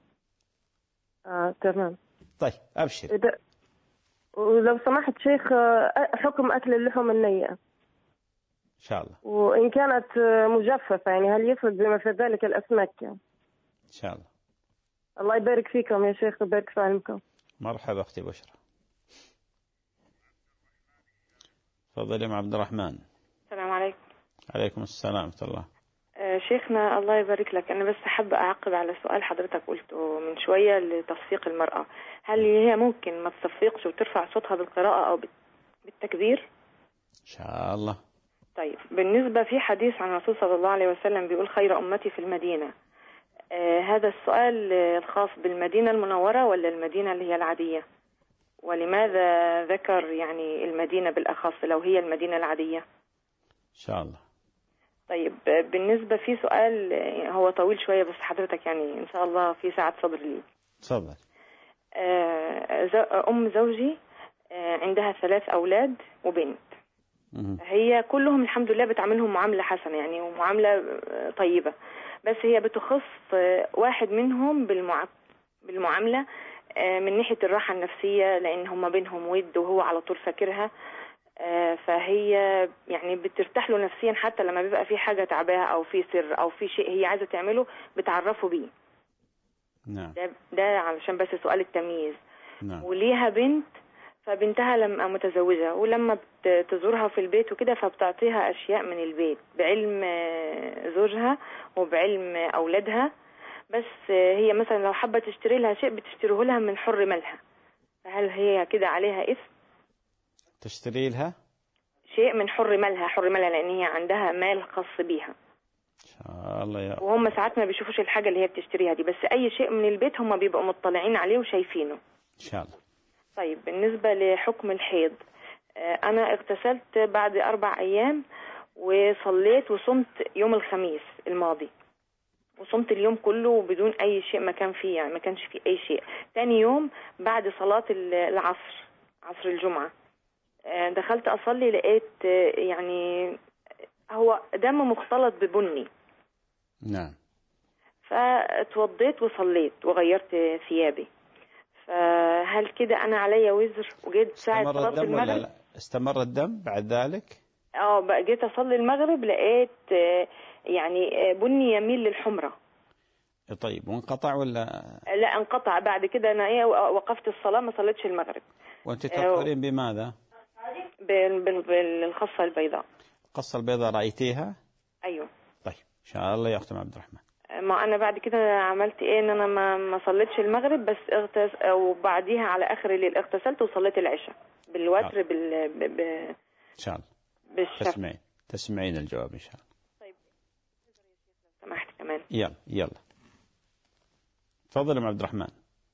تمام. طيب أبشر. ولو سمحت شيخ، حكم أكل اللحوم النيئة إن شاء الله، وإن كانت مجففة، يعني هل يفرق بما في ذلك الأسماك يعني؟ إن شاء الله. الله يبارك فيكم يا شيخ، يبارك في علمكم. مرحبا أختي بشرى. تفضلي مع عبد الرحمن. السلام عليكم. عليكم السلام ورحمة الله. شيخنا الله يبارك لك، أنا بس حابة أعقب على سؤال حضرتك قلته من شوية لتصفيق المرأة. هل هي ممكن ما تصفقش وترفع صوتها بالقراءة أو بالتكبير؟ إن شاء الله. طيب، بالنسبة في حديث عن الرسول صلى الله عليه وسلم بيقول خير أمتي في المدينة. هذا السؤال الخاص بالمدينة المنورة ولا المدينة اللي هي العادية؟ ولماذا ذكر يعني المدينة بالأخص لو هي المدينة العادية؟ إن شاء الله. طيب، بالنسبة في سؤال هو طويل شوية بس حضرتك يعني إن شاء الله في ساعة صبر لي. تفضل. أم زوجي عندها 3 أولاد وبنت. هي كلهم الحمد لله بتعاملهم معاملة حسنة يعني ومعاملة طيبة، بس هي بتخص واحد منهم بالمعاملة من ناحية الراحة النفسية، لأن هم بينهم ود وهو على طول فاكرها، فهي يعني بترتاح له نفسيا حتى لما بيبقى في حاجة تعباها أو في سر أو في شيء هي عايزة تعمله بتعرفه بيه. نعم. ده علشان بس سؤال التمييز. نعم. وليها بنت، فبنتها لما متزوجة ولما بتزورها في البيت وكده فبتعطيها أشياء من البيت بعلم زوجها وبعلم أولادها، بس هي مثلا لو حابة تشتري لها شيء بتشتريه لها من حر مالها، فهل هي كده عليها إثم؟ تشتري لها شيء من حر مالها لأن هي عندها مال خاص بيها. إن شاء الله يا وهم ساعات ما بيشوفوش الحاجة اللي هي بتشتريها دي، بس أي شيء من البيت هم بيبقوا مطلعين عليه وشايفينه. إن شاء الله. طيب، بالنسبة لحكم الحيض، أنا اغتسلت بعد 4 أيام وصليت وصمت يوم الخميس الماضي، وصمت اليوم كله بدون أي شيء ما كان فيه، يعني ما كانش فيه أي شيء. تاني يوم بعد صلاة العصر، عصر الجمعة، دخلت أصلي لقيت يعني هو دم مختلط ببني. نعم. فاتوضيت وصليت وغيرت ثيابي، فهل كده أنا عليا وزر؟ وجيت ساعة صلاة المغرب ولا لا؟ استمر الدم بعد ذلك؟ بقى جيت أصلي المغرب لقيت يعني بني يميل للحمرة. طيب، وانقطع ولا؟ لا انقطع. بعد كده أنا وقفت الصلاة ما صليتش المغرب. وأنت تطهرين بماذا؟ بالخصة البيضاء. القصة البيضاء رأيتيها؟ أيوه. طيب إن شاء الله يا أخت عبد الرحمن. ما أنا بعد كده عملت إيه، إن أنا ما صليتش المغرب بس وبعديها على آخر الليل اغتسلت وصليت العشاء بالوتر إن شاء الله. بالشفع. تسمعين الجواب إن شاء الله. طيب سمحت كمان. يلا تفضل أم عبد الرحمن.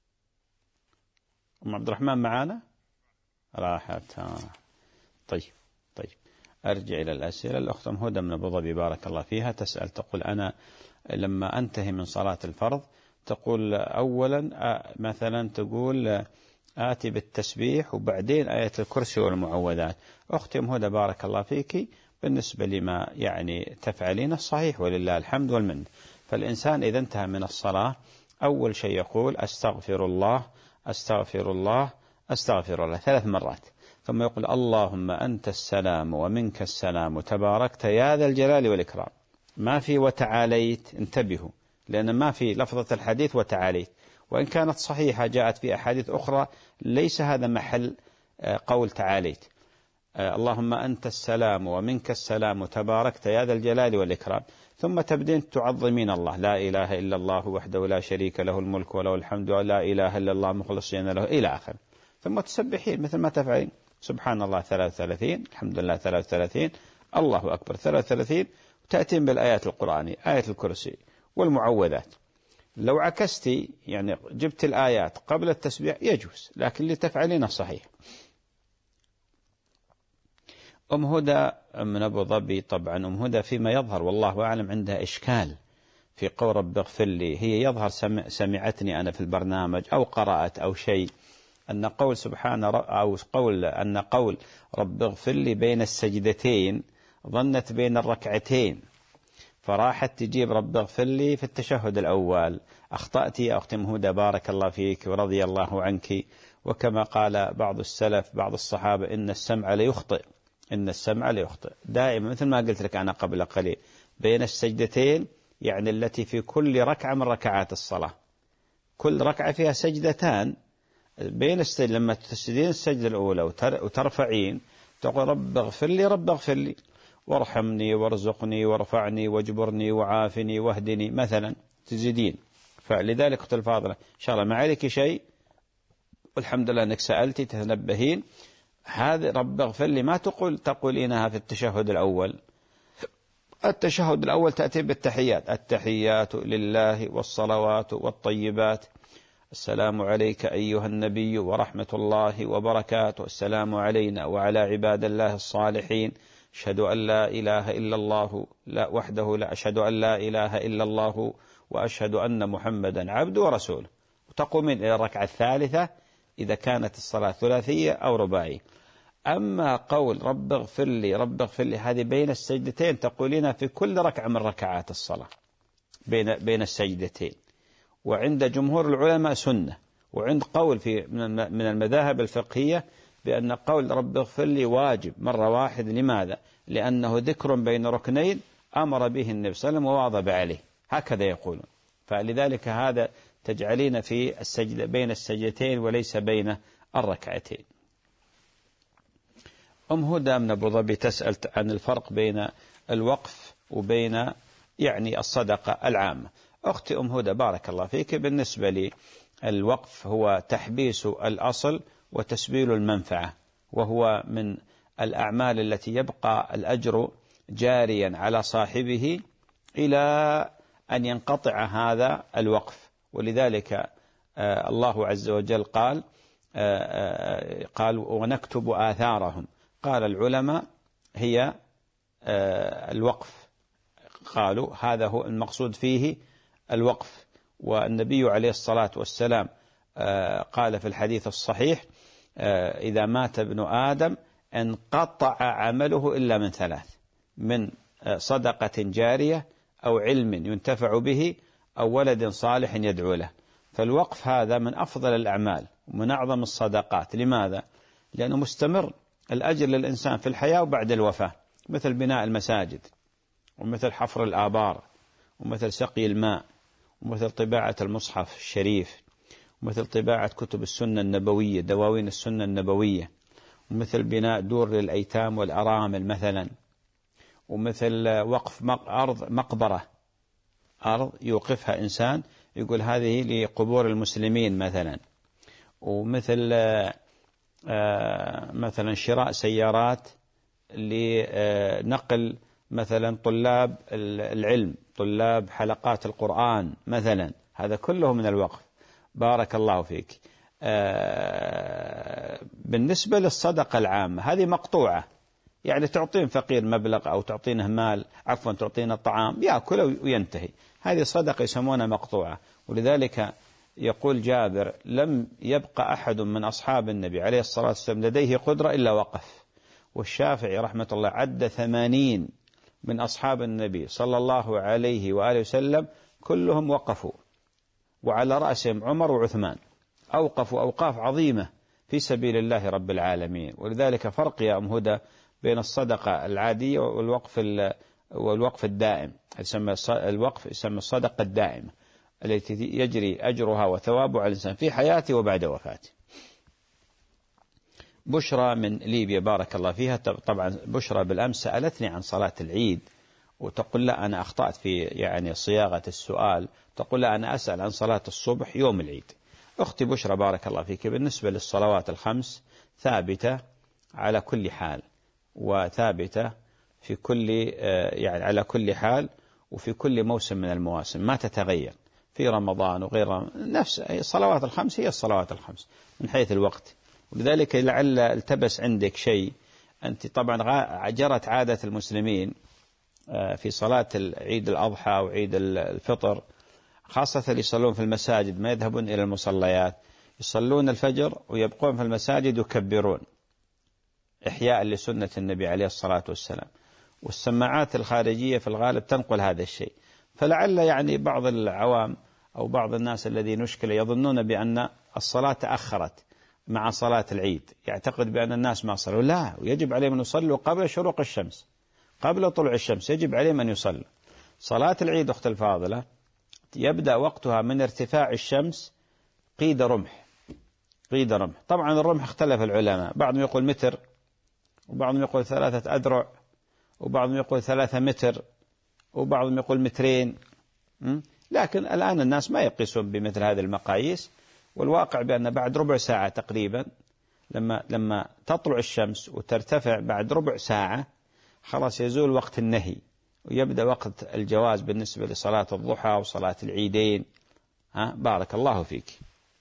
أم عبد الرحمن معانا؟ راحت. طيب أرجع إلى الأسئلة. الأخت أم هدى من أبو ظبي بارك الله فيها تسأل تقول أنا لما أنتهي من صلاة الفرض تقول أولا مثلا تقول آتي بالتسبيح وبعدين آية الكرسي والمعوذات. أختي أم هدى بارك الله فيك، بالنسبة لما يعني تفعلين الصحيح ولله الحمد والمن. فالإنسان إذا انتهى من الصلاة أول شيء يقول أستغفر الله أستغفر الله أستغفر الله 3 مرات، ثم يقول اللهم أنت السلام ومنك السلام تباركت يا ذا الجلال والإكرام. ما في وتعاليت، انتبهوا، لأن ما في لفظة الحديث وتعاليت، وإن كانت صحيحة جاءت في أحاديث أخرى ليس هذا محل قول تعاليت. اللهم أنت السلام ومنك السلام تباركت يا ذا الجلال والإكرام، ثم تبدين تعظمين الله، لا إله إلا الله وحده لا شريك له الملك وله الحمد ولا إله إلا الله مخلصين له إلى آخر، ثم تسبحين مثل ما تفعلين سبحان الله 33، الحمد لله 33، الله أكبر 33، وتأتين بالآيات القرآنية، آية الكرسي والمعوذات. لو عكستي يعني جبت الآيات قبل التسبيح يجوز، لكن اللي تفعلينه صحيح. أم هدى من أبو ظبي، طبعا أم هدى فيما يظهر والله أعلم عندها إشكال في قول رب اغفر لي، هي يظهر سمعتني أنا في البرنامج أو قرأت أو شيء أن قول سبحان أو قول أن قول رب اغفر لي بين السجدتين ظنت بين الركعتين، فراحت تجيب رب اغفر لي في التشهد الأول. أخطأت يا أختي أم هدى، بارك الله فيك ورضي الله عنك. وكما قال بعض السلف بعض الصحابة إن السمع ليخطئ، إن السمع ليخطئ دائما، مثل ما قلت لك أنا قبل قليل، بين السجدتين يعني التي في كل ركعة من ركعات الصلاة، كل ركعة فيها سجدتان، بين لما تسجدين السجدة الأولى وترفعين تقول رب اغفر لي رب اغفر لي وارحمني وارزقني وارفعني واجبرني وعافني واهدني مثلا، تزيدين. فلذلك أختي الفاضلة إن شاء الله ما عليك شيء، والحمد لله أنك سألتي تتنبهين. هذا رب اغفر لي ما تقولينها في التشهد الأول. التشهد الأول تأتي بالتحيات، التحيات لله والصلوات والطيبات، السلام عليك أيها النبي ورحمة الله وبركاته، السلام علينا وعلى عباد الله الصالحين، أشهد أن لا إله إلا الله لا وحده لا أشهد أن لا إله إلا الله وأشهد أن محمدا عبده ورسوله. وتقومين إلى الركعة الثالثة إذا كانت الصلاة ثلاثية أو رباعية. أما قول رب اغفر لي رب اغفر لي هذه بين السجدتين تقولينها في كل ركعة من ركعات الصلاة بين السجدتين، وعند جمهور العلماء سنة، وعند قول من المذاهب الفقهية بأن قول رب اغفر لي واجب مرة واحدة. لماذا؟ لأنه ذكر بين ركنين أمر به النبي صلى الله عليه وسلم وواظب عليه، هكذا يقولون. فلذلك هذا تجعلين في السجدة بين السجدتين وليس بين الركعتين. أم هدى من أبو ظبي تسأل عن الفرق بين الوقف وبين يعني الصدقة العامة. أختي أم هدى بارك الله فيك، بالنسبة لي الوقف هو تحبيس الأصل وتسبيل المنفعة، وهو من الأعمال التي يبقى الأجر جاريا على صاحبه إلى أن ينقطع هذا الوقف. ولذلك الله عز وجل قال ونكتب آثارهم. قال العلماء هي الوقف، قالوا هذا هو المقصود فيه الوقف. والنبي عليه الصلاة والسلام قال في الحديث الصحيح إذا مات ابن آدم انقطع عمله إلا من ثلاث: من صدقة جارية أو علم ينتفع به أو ولد صالح يدعو له. فالوقف هذا من أفضل الأعمال ومن أعظم الصدقات. لماذا؟ لأنه مستمر الأجر للإنسان في الحياة وبعد الوفاة، مثل بناء المساجد ومثل حفر الآبار ومثل سقي الماء ومثل طباعة المصحف الشريف ومثل طباعة كتب السنة النبوية دواوين السنة النبوية ومثل بناء دور للأيتام والأرامل مثلا، ومثل وقف أرض مقبرة، أرض يوقفها إنسان يقول هذه لقبور المسلمين مثلا، ومثل مثلا شراء سيارات لنقل مثلا طلاب العلم طلاب حلقات القرآن مثلا، هذا كله من الوقف. بارك الله فيك. بالنسبة للصدقة العامة هذه مقطوعة، يعني تعطين فقير مبلغ أو تعطينه مال، عفوا تعطينه طعام يأكل وينتهي، هذه صدقة يسمونها مقطوعة. ولذلك يقول جابر لم يبقى أحد من أصحاب النبي عليه الصلاة والسلام لديه قدرة إلا وقف. والشافعي رحمة الله عد 80 من أصحاب النبي صلى الله عليه وآله وسلم كلهم وقفوا، وعلى رأسهم عمر وعثمان، أوقفوا أوقاف عظيمة في سبيل الله رب العالمين. ولذلك فرق يا أم هدى بين الصدقة العادية والوقف الدائم. الوقف يسمى الصدقة الدائمة التي يجري أجرها وثوابها على الإنسان في حياته وبعد وفاته. بشرى من ليبيا بارك الله فيها. طبعا بشرى بالأمس سألتني عن صلاة العيد وتقول لا أنا أخطأت في يعني صياغة السؤال، تقول لا أنا أسأل عن صلاة الصبح يوم العيد. أختي بشرى بارك الله فيك، بالنسبة للصلوات الخمس ثابتة على كل حال، وثابتة في كل يعني على كل حال وفي كل موسم من المواسم، ما تتغير في رمضان وغير نفس الصلوات الخمس هي الصلوات الخمس من حيث الوقت. ولذلك لعل التبس عندك شيء، أنت طبعا جرت عادة المسلمين في صلاة عيد الأضحى وعيد الفطر خاصة اللي يصلون في المساجد ما يذهبون إلى المصليات، يصلون الفجر ويبقون في المساجد يكبرون إحياء لسنة النبي عليه الصلاة والسلام، والسماعات الخارجية في الغالب تنقل هذا الشيء. فلعل يعني بعض العوام أو بعض الناس الذين نشكل يظنون بأن الصلاة تأخرت مع صلاة العيد، يعتقد بأن الناس ما صلوا، لا، ويجب عليهم أن يصلوا قبل شروق الشمس، قبل طلوع الشمس يجب عليهم أن يصلوا. صلاة العيد أخت الفاضلة يبدأ وقتها من ارتفاع الشمس قيد رمح، قيد رمح. طبعا الرمح اختلف العلماء، بعضهم يقول متر، وبعضهم يقول 3 أذرع، وبعضهم يقول 3 متر، وبعضهم يقول 2 متر. لكن الآن الناس ما يقيسون بمثل هذه المقاييس، والواقع بأن بعد ربع ساعة تقريبا لما تطلع الشمس وترتفع بعد ربع ساعة خلاص يزول وقت النهي ويبدأ وقت الجواز بالنسبة لصلاة الضحى وصلاة العيدين. بارك الله فيك.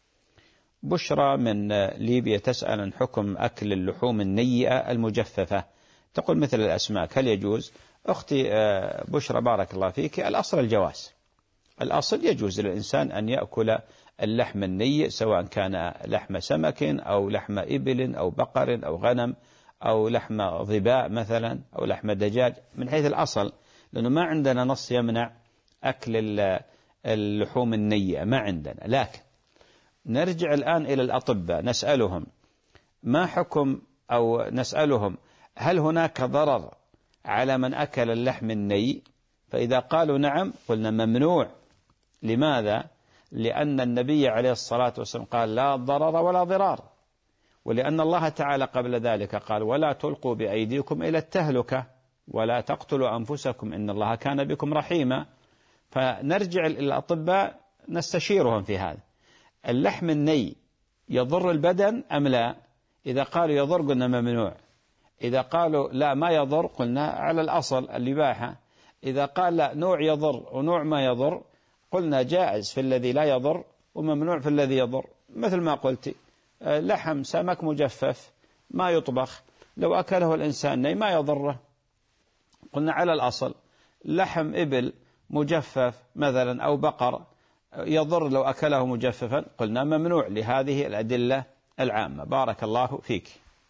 بشرى من ليبيا تسأل عن حكم أكل اللحوم النيئة المجففة، تقول مثل الأسماك هل يجوز؟ أختي بشرى بارك الله فيك، الأصل الجواز، الأصل يجوز للإنسان أن يأكل اللحم النيء سواء كان لحم سمك أو لحم إبل أو بقر أو غنم أو لحم ظباء مثلا أو لحم دجاج من حيث الأصل، لأنه ما عندنا نص يمنع أكل اللحوم النيئة ما عندنا. لكن نرجع الآن إلى الأطباء نسألهم ما حكم، أو نسألهم هل هناك ضرر على من أكل اللحم النيء؟ فإذا قالوا نعم قلنا ممنوع. لماذا؟ لأن النبي عليه الصلاة والسلام قال لا ضرر ولا ضرار، ولأن الله تعالى قبل ذلك قال ولا تلقوا بأيديكم إلى التهلكة ولا تقتلوا أنفسكم إن الله كان بكم رحيما. فنرجع إلى الأطباء نستشيرهم في هذا، اللحم الني يضر البدن أم لا؟ إذا قالوا يضر قلنا ممنوع، إذا قالوا لا ما يضر قلنا على الأصل الإباحة، إذا قال لا نوع يضر ونوع ما يضر قلنا جائز في الذي لا يضر وممنوع في الذي يضر. مثل ما قلت لحم سمك مجفف ما يطبخ لو أكله الإنسان ني ما يضره قلنا على الأصل، لحم إبل مجفف مثلا أو بقر يضر لو أكله مجففا قلنا ممنوع لهذه الأدلة العامة. بارك الله فيك.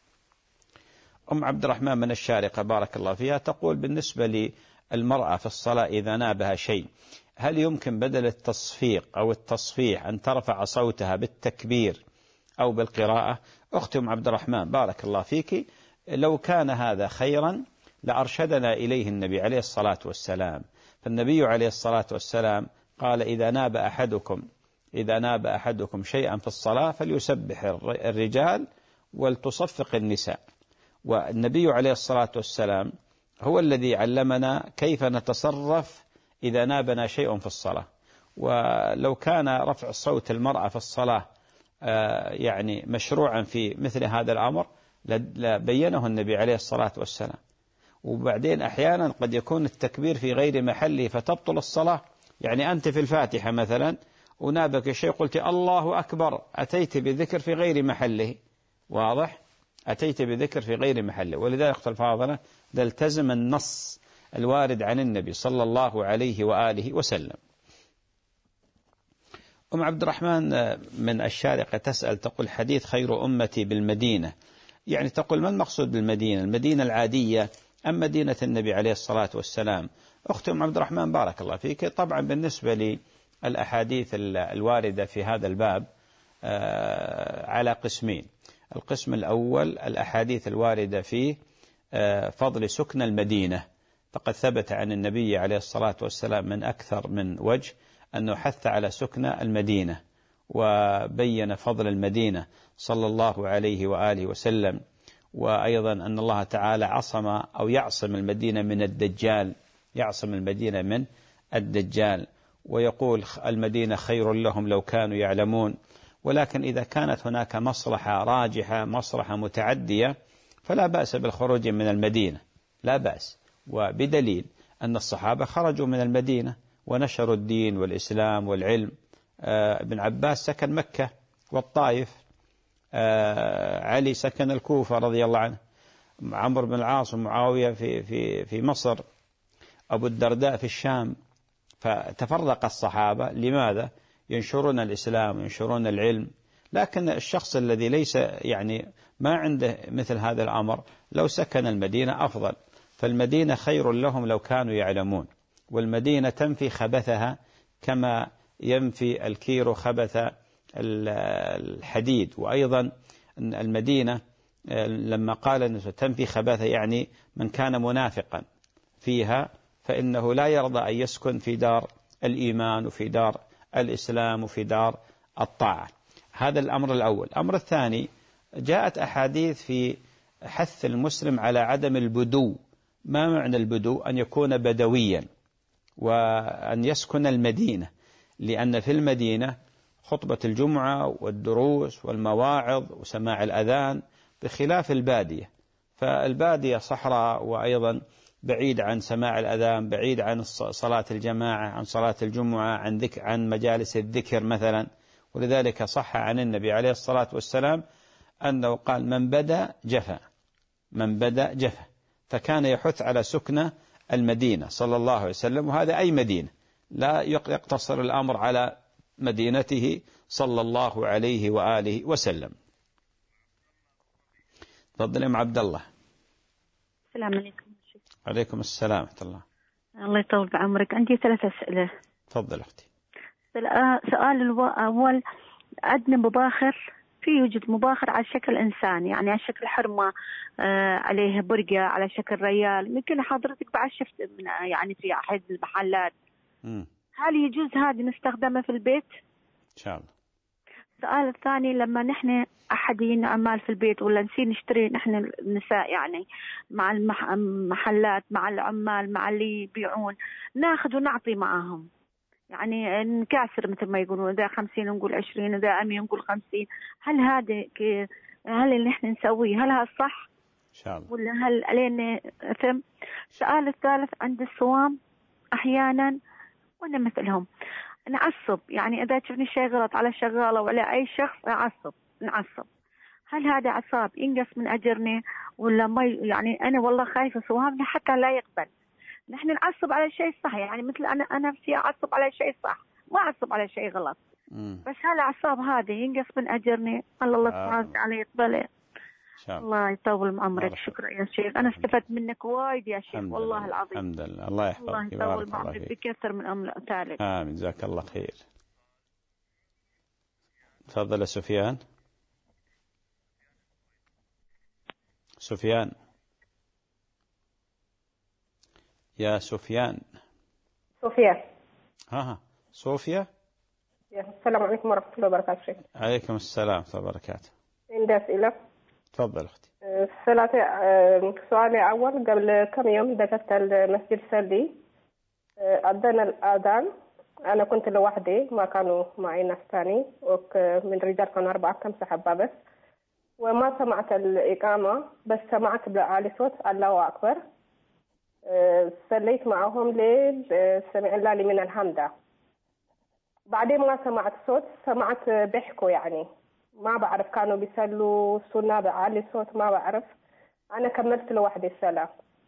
أم عبد الرحمن من الشارقة بارك الله فيها تقول بالنسبة للمرأة في الصلاة إذا نابها شيء هل يمكن بدل التصفيق أو التصفيح أن ترفع صوتها بالتكبير أو بالقراءة؟ أختي أم عبد الرحمن بارك الله فيك، لو كان هذا خيرا لأرشدنا إليه النبي عليه الصلاة والسلام. فالنبي عليه الصلاة والسلام قال إذا ناب أحدكم شيئا في الصلاة فليسبح الرجال ولتصفق النساء. والنبي عليه الصلاة والسلام هو الذي علمنا كيف نتصرف إذا نابنا شيء في الصلاة. ولو كان رفع الصوت المرأة في الصلاة يعني مشروعا في مثل هذا الأمر لبينه النبي عليه الصلاة والسلام. وبعدين أحيانا قد يكون التكبير في غير محله فتبطل الصلاة، يعني أنت في الفاتحة مثلا ونابك شيء قلت الله أكبر أتيت بذكر في غير محله، واضح؟ أتيت بذكر في غير محله. ولذلك أخت الفاضلة نلتزم النص الوارد عن النبي صلى الله عليه وآله وسلم. أم عبد الرحمن من الشارقة تسأل تقول حديث خير أمتي بالمدينة، يعني تقول ما المقصود بالمدينة؟ المدينة العادية أم مدينة النبي عليه الصلاة والسلام؟ أختي أم عبد الرحمن بارك الله فيك، طبعا بالنسبة للأحاديث الواردة في هذا الباب على قسمين. القسم الأول الأحاديث الواردة في فضل سكن المدينة، فقد ثبت عن النبي عليه الصلاة والسلام من أكثر من وجه أنه حث على سكن المدينة، وبين فضل المدينة صلى الله عليه وآله وسلم، وأيضا أن الله تعالى عصم أو يعصم المدينة من الدجال، يعصم المدينة من الدجال، ويقول المدينة خير لهم لو كانوا يعلمون. ولكن إذا كانت هناك مصلحة راجحة، مصلحة متعدية، فلا بأس بالخروج من المدينة، لا بأس، وبدليل أن الصحابة خرجوا من المدينة ونشروا الدين والإسلام والعلم. ابن عباس سكن مكة والطائف، علي سكن الكوفة رضي الله عنه، عمرو بن العاص ومعاوية في مصر، أبو الدرداء في الشام. فتفرق الصحابة، لماذا؟ ينشرون الإسلام وينشرون العلم. لكن الشخص الذي ليس ما عنده مثل هذا الأمر لو سكن المدينة أفضل، فالمدينة خير لهم لو كانوا يعلمون. والمدينة تنفي خبثها كما ينفي الكير خبث الحديد. وأيضا المدينة لما قال أنه تنفي خبثها يعني من كان منافقا فيها فإنه لا يرضى أن يسكن في دار الإيمان وفي دار الإسلام وفي دار الطاعة. هذا الأمر الأول. الأمر الثاني، جاءت أحاديث في حث المسلم على عدم البدو. ما معنى البدو؟ أن يكون بدويا وأن يسكن المدينة، لأن في المدينة خطبة الجمعة والدروس والمواعظ وسماع الأذان، بخلاف البادية. فالبادية صحراء، وأيضا بعيد عن سماع الأذان، بعيد عن صلاة الجماعة، عن صلاة الجمعة، عن مجالس الذكر مثلا. ولذلك صح عن النبي عليه الصلاة والسلام أنه قال: من بدأ جفا، من بدأ جفا. فكان يحث على سكن المدينة صلى الله عليه وسلم، وهذا أي مدينة، لا يقتصر الأمر على مدينته صلى الله عليه وآله وسلم. تفضل يا عبد الله. السلام عليكم. عليكم السلام ورحمة الله. الله يطول بعمرك. عندي 3 أسئلة. تفضل أختي. سؤال الأول، عندنا مباخر، في يوجد مباخر على شكل إنسان، يعني على شكل حرمة، عليه برقة، على شكل ريال. ممكن حضرتك بعد شفت في أحد المحلات. هل يجوز هذه نستخدمها في البيت؟ إن شاء الله. السؤال الثاني، لما نحن أحدين عمال في البيت ولا نسير نشتري نحن النساء مع المحلات، مع العمال، مع اللي يبيعون، ناخذ ونعطي معهم، نكاسر مثل ما يقولون، إذا 50 نقول 20، إذا 100 نقول 50. هل هذا هل اللي نحن نسويه هل هذا صح؟ إن شاء الله. ولا هل علينا إثم؟ السؤال الثالث، عند الصوام أحيانا وأنا مثلهم نعصب، إذا شفني شيء غلط على شغالة ولا أي شخص نعصب. هل هذا عصاب ينقص من أجرنا ولا ما؟ أنا والله خايفة صوامنا حتى لا يقبل. نحن نعصب على شيء صح، مثل أنا نفسي أعصب على شيء صح، ما أعصب على شيء غلط. بس هل عصاب هذا ينقص من أجرنا؟ الله سبحانه وتعالى يقبله. الله يطول بعمرك. شكرا يا شيخ، أنا استفدت منك وايد يا شيخ والله العظيم. الحمد لله. الله يحفظك. الله يطول بعمرك بكثر من أمثالك. آمين. جزاك الله خير. تفضل سفيان. سفيان يا سفيان. صوفيا. صوفيا. السلام عليكم ورحمة الله وبركاته. عليكم السلام ورحمة الله وبركاته. عندي أسئلة. تفضل أختي. سؤالي أول، قبل كم يوم دخلت المسجد سلي، أذن الأذان، أنا كنت لوحدي، ما كانوا معي ناس ثاني، من رجال كانوا 4-5 حبة بس، وما سمعت الإقامة، بس سمعت بعالي صوت الله أكبر. صليت معهم سمع الله لمن الحمد. بعدين ما سمعت صوت، سمعت بيحكوا، ما بعرف كانوا بيصلوا سنة بعالي صوت، ما بعرف. أنا كملت لوحدي الصلاة.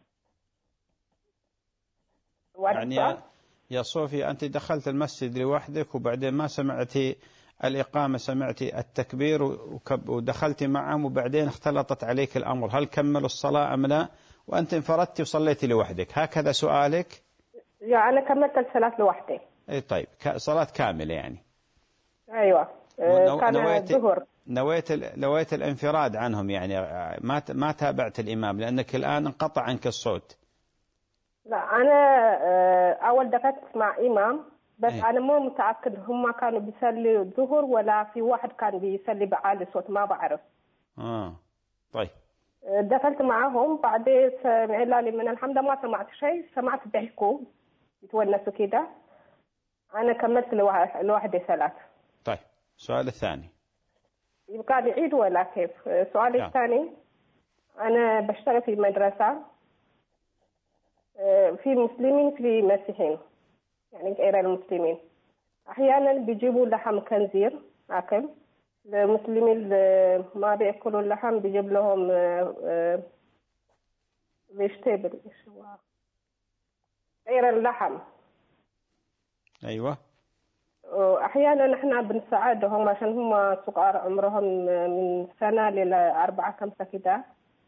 يا صوفيا، أنت دخلت المسجد لوحدك وبعدين ما سمعتي الإقامة، سمعتي التكبير ودخلتي معهم، وبعدين اختلطت عليك الأمر، هل كملوا الصلاة أم لا؟ وأنت انفردتي وصليتي لوحدك، هكذا سؤالك؟ أنا كملت الصلاة لوحدي. أي طيب، صلاة كاملة أيوة. كان الظهر. نويت الانفراد عنهم، ما تابعت الإمام لأنك الآن انقطع عنك الصوت. لا، أنا أول دخلت مع إمام، بس أنا مو متأكد هم كانوا بيصلي الظهر ولا في واحد كان بيصلي بعالي صوت، ما بعرف. طيب. دخلت معهم بعدين سمع لي من الحمد ما سمعت شيء، سمعت بيحكوا يتونسوا كده. أنا كملت لوحدي 3. طيب السؤال الثاني يبقى لي عيد ولا كيف؟ السؤال الثاني، أنا بشتغل في مدرسة في مسلمين في مسيحيين، يعني غير المسلمين. أحيانا بيجيبوا لحم خنزير أكل، المسلمين ما بيأكلوا اللحم بيجيب لهم فيجيتابل غير اللحم. أيوة. أحيانا نحن بنساعدهم عشان هم صغار عمرهم من 1 ل 4 5 كده،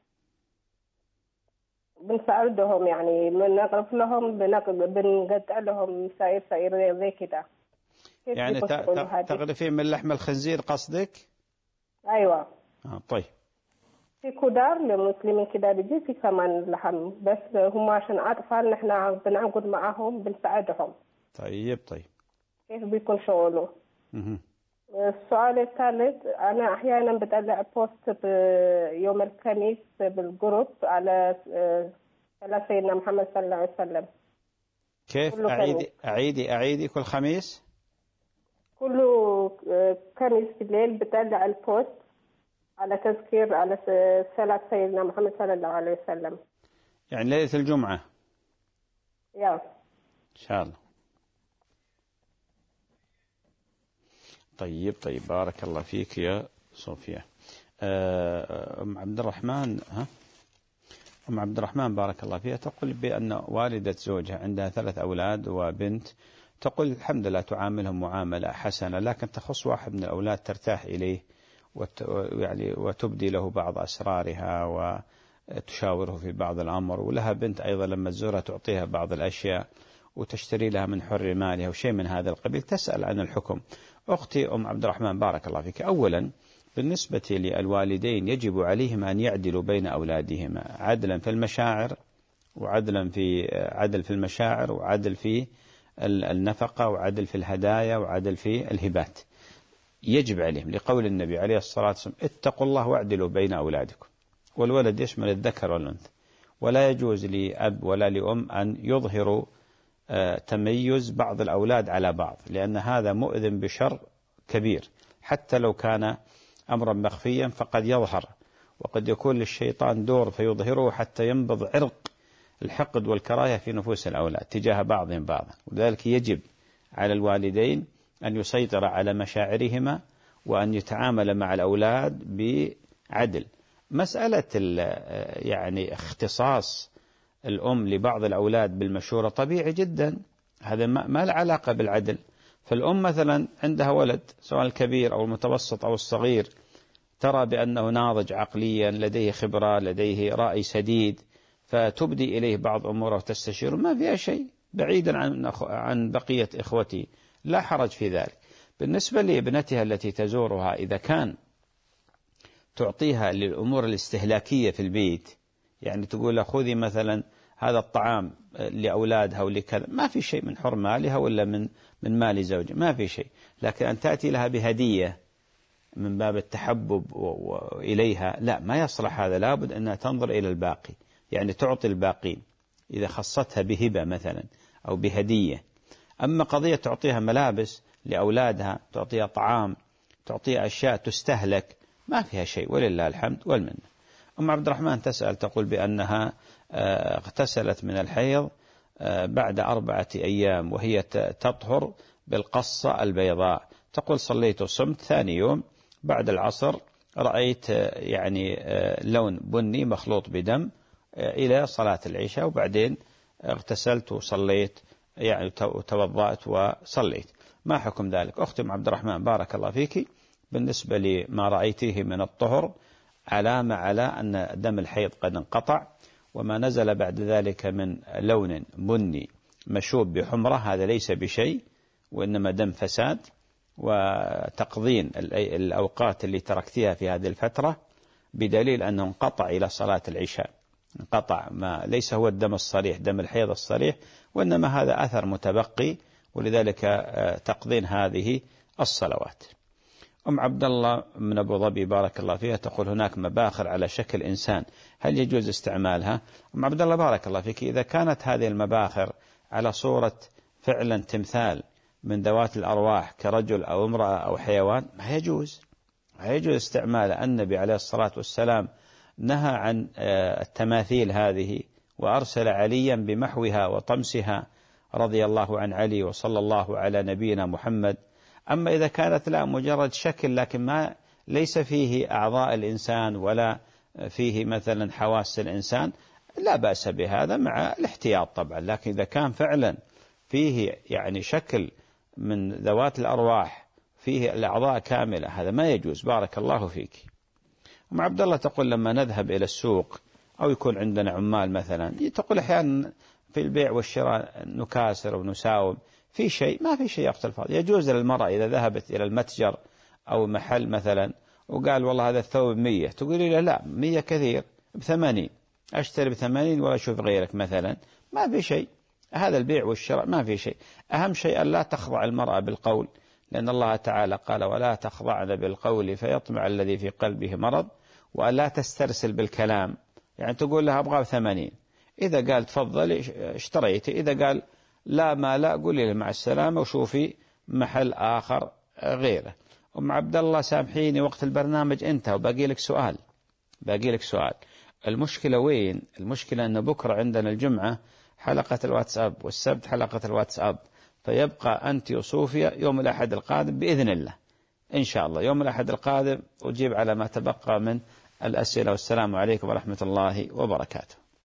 بنساعدهم يعني بنغرف لهم بنقطع لهم سائر زي كده. يعني تغرفين من لحم الخنزير قصدك؟ أيوة. طيب. في كدار للمسلمين كده بيجي في كمان لحم، بس هم عشان أطفال نحن بنعقد معهم بنساعدهم. طيب. كيف بيكون شغله؟ السؤال الثالث، أنا أحيانا بطلع بوست يوم الخميس بالجروب على سيدنا محمد صلى الله عليه وسلم. كيف؟ أعيدي كل خميس؟ كل خميس بالليل بطلع البوست على تذكير على صلاة سيدنا محمد صلى الله عليه وسلم. يعني ليلة الجمعة؟ إن شاء الله. طيب بارك الله فيك يا صوفيا. أم عبد الرحمن أم عبد الرحمن بارك الله فيها تقول بأن والدة زوجها عندها 3 أولاد وبنت، تقول الحمد لله تعاملهم معاملة حسنة، لكن تخص واحد من الأولاد ترتاح إليه وتبدي له بعض أسرارها وتشاوره في بعض الأمر، ولها بنت أيضا لما تزورها تعطيها بعض الأشياء وتشتري لها من حر مالها وشيء من هذا القبيل، تسأل عن الحكم. أختي أم عبد الرحمن بارك الله فيك، أولا بالنسبة للوالدين يجب عليهما أن يعدلوا بين أولادهما عدلا في المشاعر وعدل في المشاعر وعدل في النفقة وعدل في الهدايا وعدل في الهبات، يجب عليهم لقول النبي عليه الصلاة والسلام اتقوا الله واعدلوا بين أولادكم، والولد يشمل الذكر والأنثى، ولا يجوز لأب ولا لأم أن يظهروا تميز بعض الأولاد على بعض، لأن هذا مؤذن بشر كبير، حتى لو كان أمرا مخفيا فقد يظهر، وقد يكون للشيطان دور فيظهره حتى ينبض عرق الحقد والكراهية في نفوس الأولاد تجاه بعضهم بعضا. ولذلك يجب على الوالدين أن يسيطر على مشاعرهما وأن يتعامل مع الأولاد بعدل. مسألة يعني اختصاص الأم لبعض الأولاد بالمشورة طبيعي جدا، هذا ما له علاقة بالعدل. فالأم مثلا عندها ولد سواء الكبير أو المتوسط أو الصغير، ترى بأنه ناضج عقليا، لديه خبرة، لديه رأي سديد، فتبدي إليه بعض أموره وتستشيره، ما فيها شيء، بعيدا عن بقية إخوتي، لا حرج في ذلك. بالنسبة لابنتها التي تزورها، إذا كان تعطيها للأمور الاستهلاكية في البيت، يعني تقول لها خذي مثلا هذا الطعام لأولادها ولكذا، ما في شيء من حر مالها ولا من مال زوجها، ما في شيء. لكن أن تأتي لها بهدية من باب التحبب إليها، لا، ما يصلح هذا، لابد أنها تنظر إلى الباقي، يعني تعطي الباقين إذا خصتها بهبة مثلا أو بهدية. أما قضية تعطيها ملابس لأولادها، تعطيها طعام، تعطيها أشياء تستهلك، ما فيها شيء، ولله الحمد والمنة. أم عبد الرحمن تسأل تقول بأنها اغتسلت من الحيض بعد 4 أيام وهي تطهر بالقصة البيضاء، تقول صليت وصمت، ثاني يوم بعد العصر رأيت يعني لون بني مخلوط بدم إلى صلاة العشاء، وبعدين اغتسلت وصليت، يعني توضأت وصليت. ما حكم ذلك؟ أختي أم عبد الرحمن بارك الله فيك، بالنسبة لما رأيته من الطهر علامة على أن دم الحيض قد انقطع، وما نزل بعد ذلك من لون بني مشوب بحمرة هذا ليس بشيء، وإنما دم فساد، وتقضين الأوقات اللي تركتها في هذه الفترة بدليل أنه انقطع إلى صلاة العشاء، انقطع، ما ليس هو الدم الصريح، دم الحيض الصريح، وإنما هذا أثر متبقي، ولذلك تقضين هذه الصلوات. أم عبد الله من أبو ظبي بارك الله فيها تقول هناك مباخر على شكل إنسان، هل يجوز استعمالها؟ أم عبد الله بارك الله فيك، إذا كانت هذه المباخر على صورة فعلا تمثال من ذوات الأرواح كرجل أو امرأة أو حيوان ما يجوز استعمالها. النبي عليه الصلاة والسلام نهى عن التماثيل هذه، وأرسل عليا بمحوها وطمسها رضي الله عن علي، وصلى الله على نبينا محمد. أما إذا كانت لا مجرد شكل لكن ما ليس فيه أعضاء الإنسان ولا فيه مثلا حواس الإنسان لا بأس بهذا مع الاحتياط طبعا. لكن إذا كان فعلا فيه يعني شكل من ذوات الأرواح فيه الأعضاء كاملة هذا ما يجوز. بارك الله فيك. أم عبد الله تقول لما نذهب إلى السوق أو يكون عندنا عمال مثلا، تقول أحيانا في البيع والشراء نكاسر ونساوم في شيء، ما في شيء يقتل الفاضل. يجوز للمرأة إذا ذهبت إلى المتجر أو محل مثلا وقال والله هذا الثوب 100، تقولي له لا 100 كثير ب80، أشتري ب80 ولا أشوف غيرك مثلا، ما في شيء. هذا البيع والشراء ما في شيء. أهم شيء أن لا تخضع المرأة بالقول، لأن الله تعالى قال ولا تخضعن بالقول فيطمع الذي في قلبه مرض، وألا تسترسل بالكلام. يعني تقول لها أبغى ب80، إذا قال تفضلي اشتريتي، إذا قال لا ما لا قولي له مع السلامة وشوفي محل آخر غيره. أم عبد الله سامحيني وقت البرنامج انتهى وباقي لك سؤال. المشكلة وين؟ المشكلة أن بكرة عندنا الجمعة حلقة الواتساب والسبت حلقة الواتساب، فيبقى أنت وصوفيا يوم الأحد القادم بإذن الله إن شاء الله. يوم الأحد القادم أجيب على ما تبقى من الأسئلة، والسلام عليكم ورحمة الله وبركاته.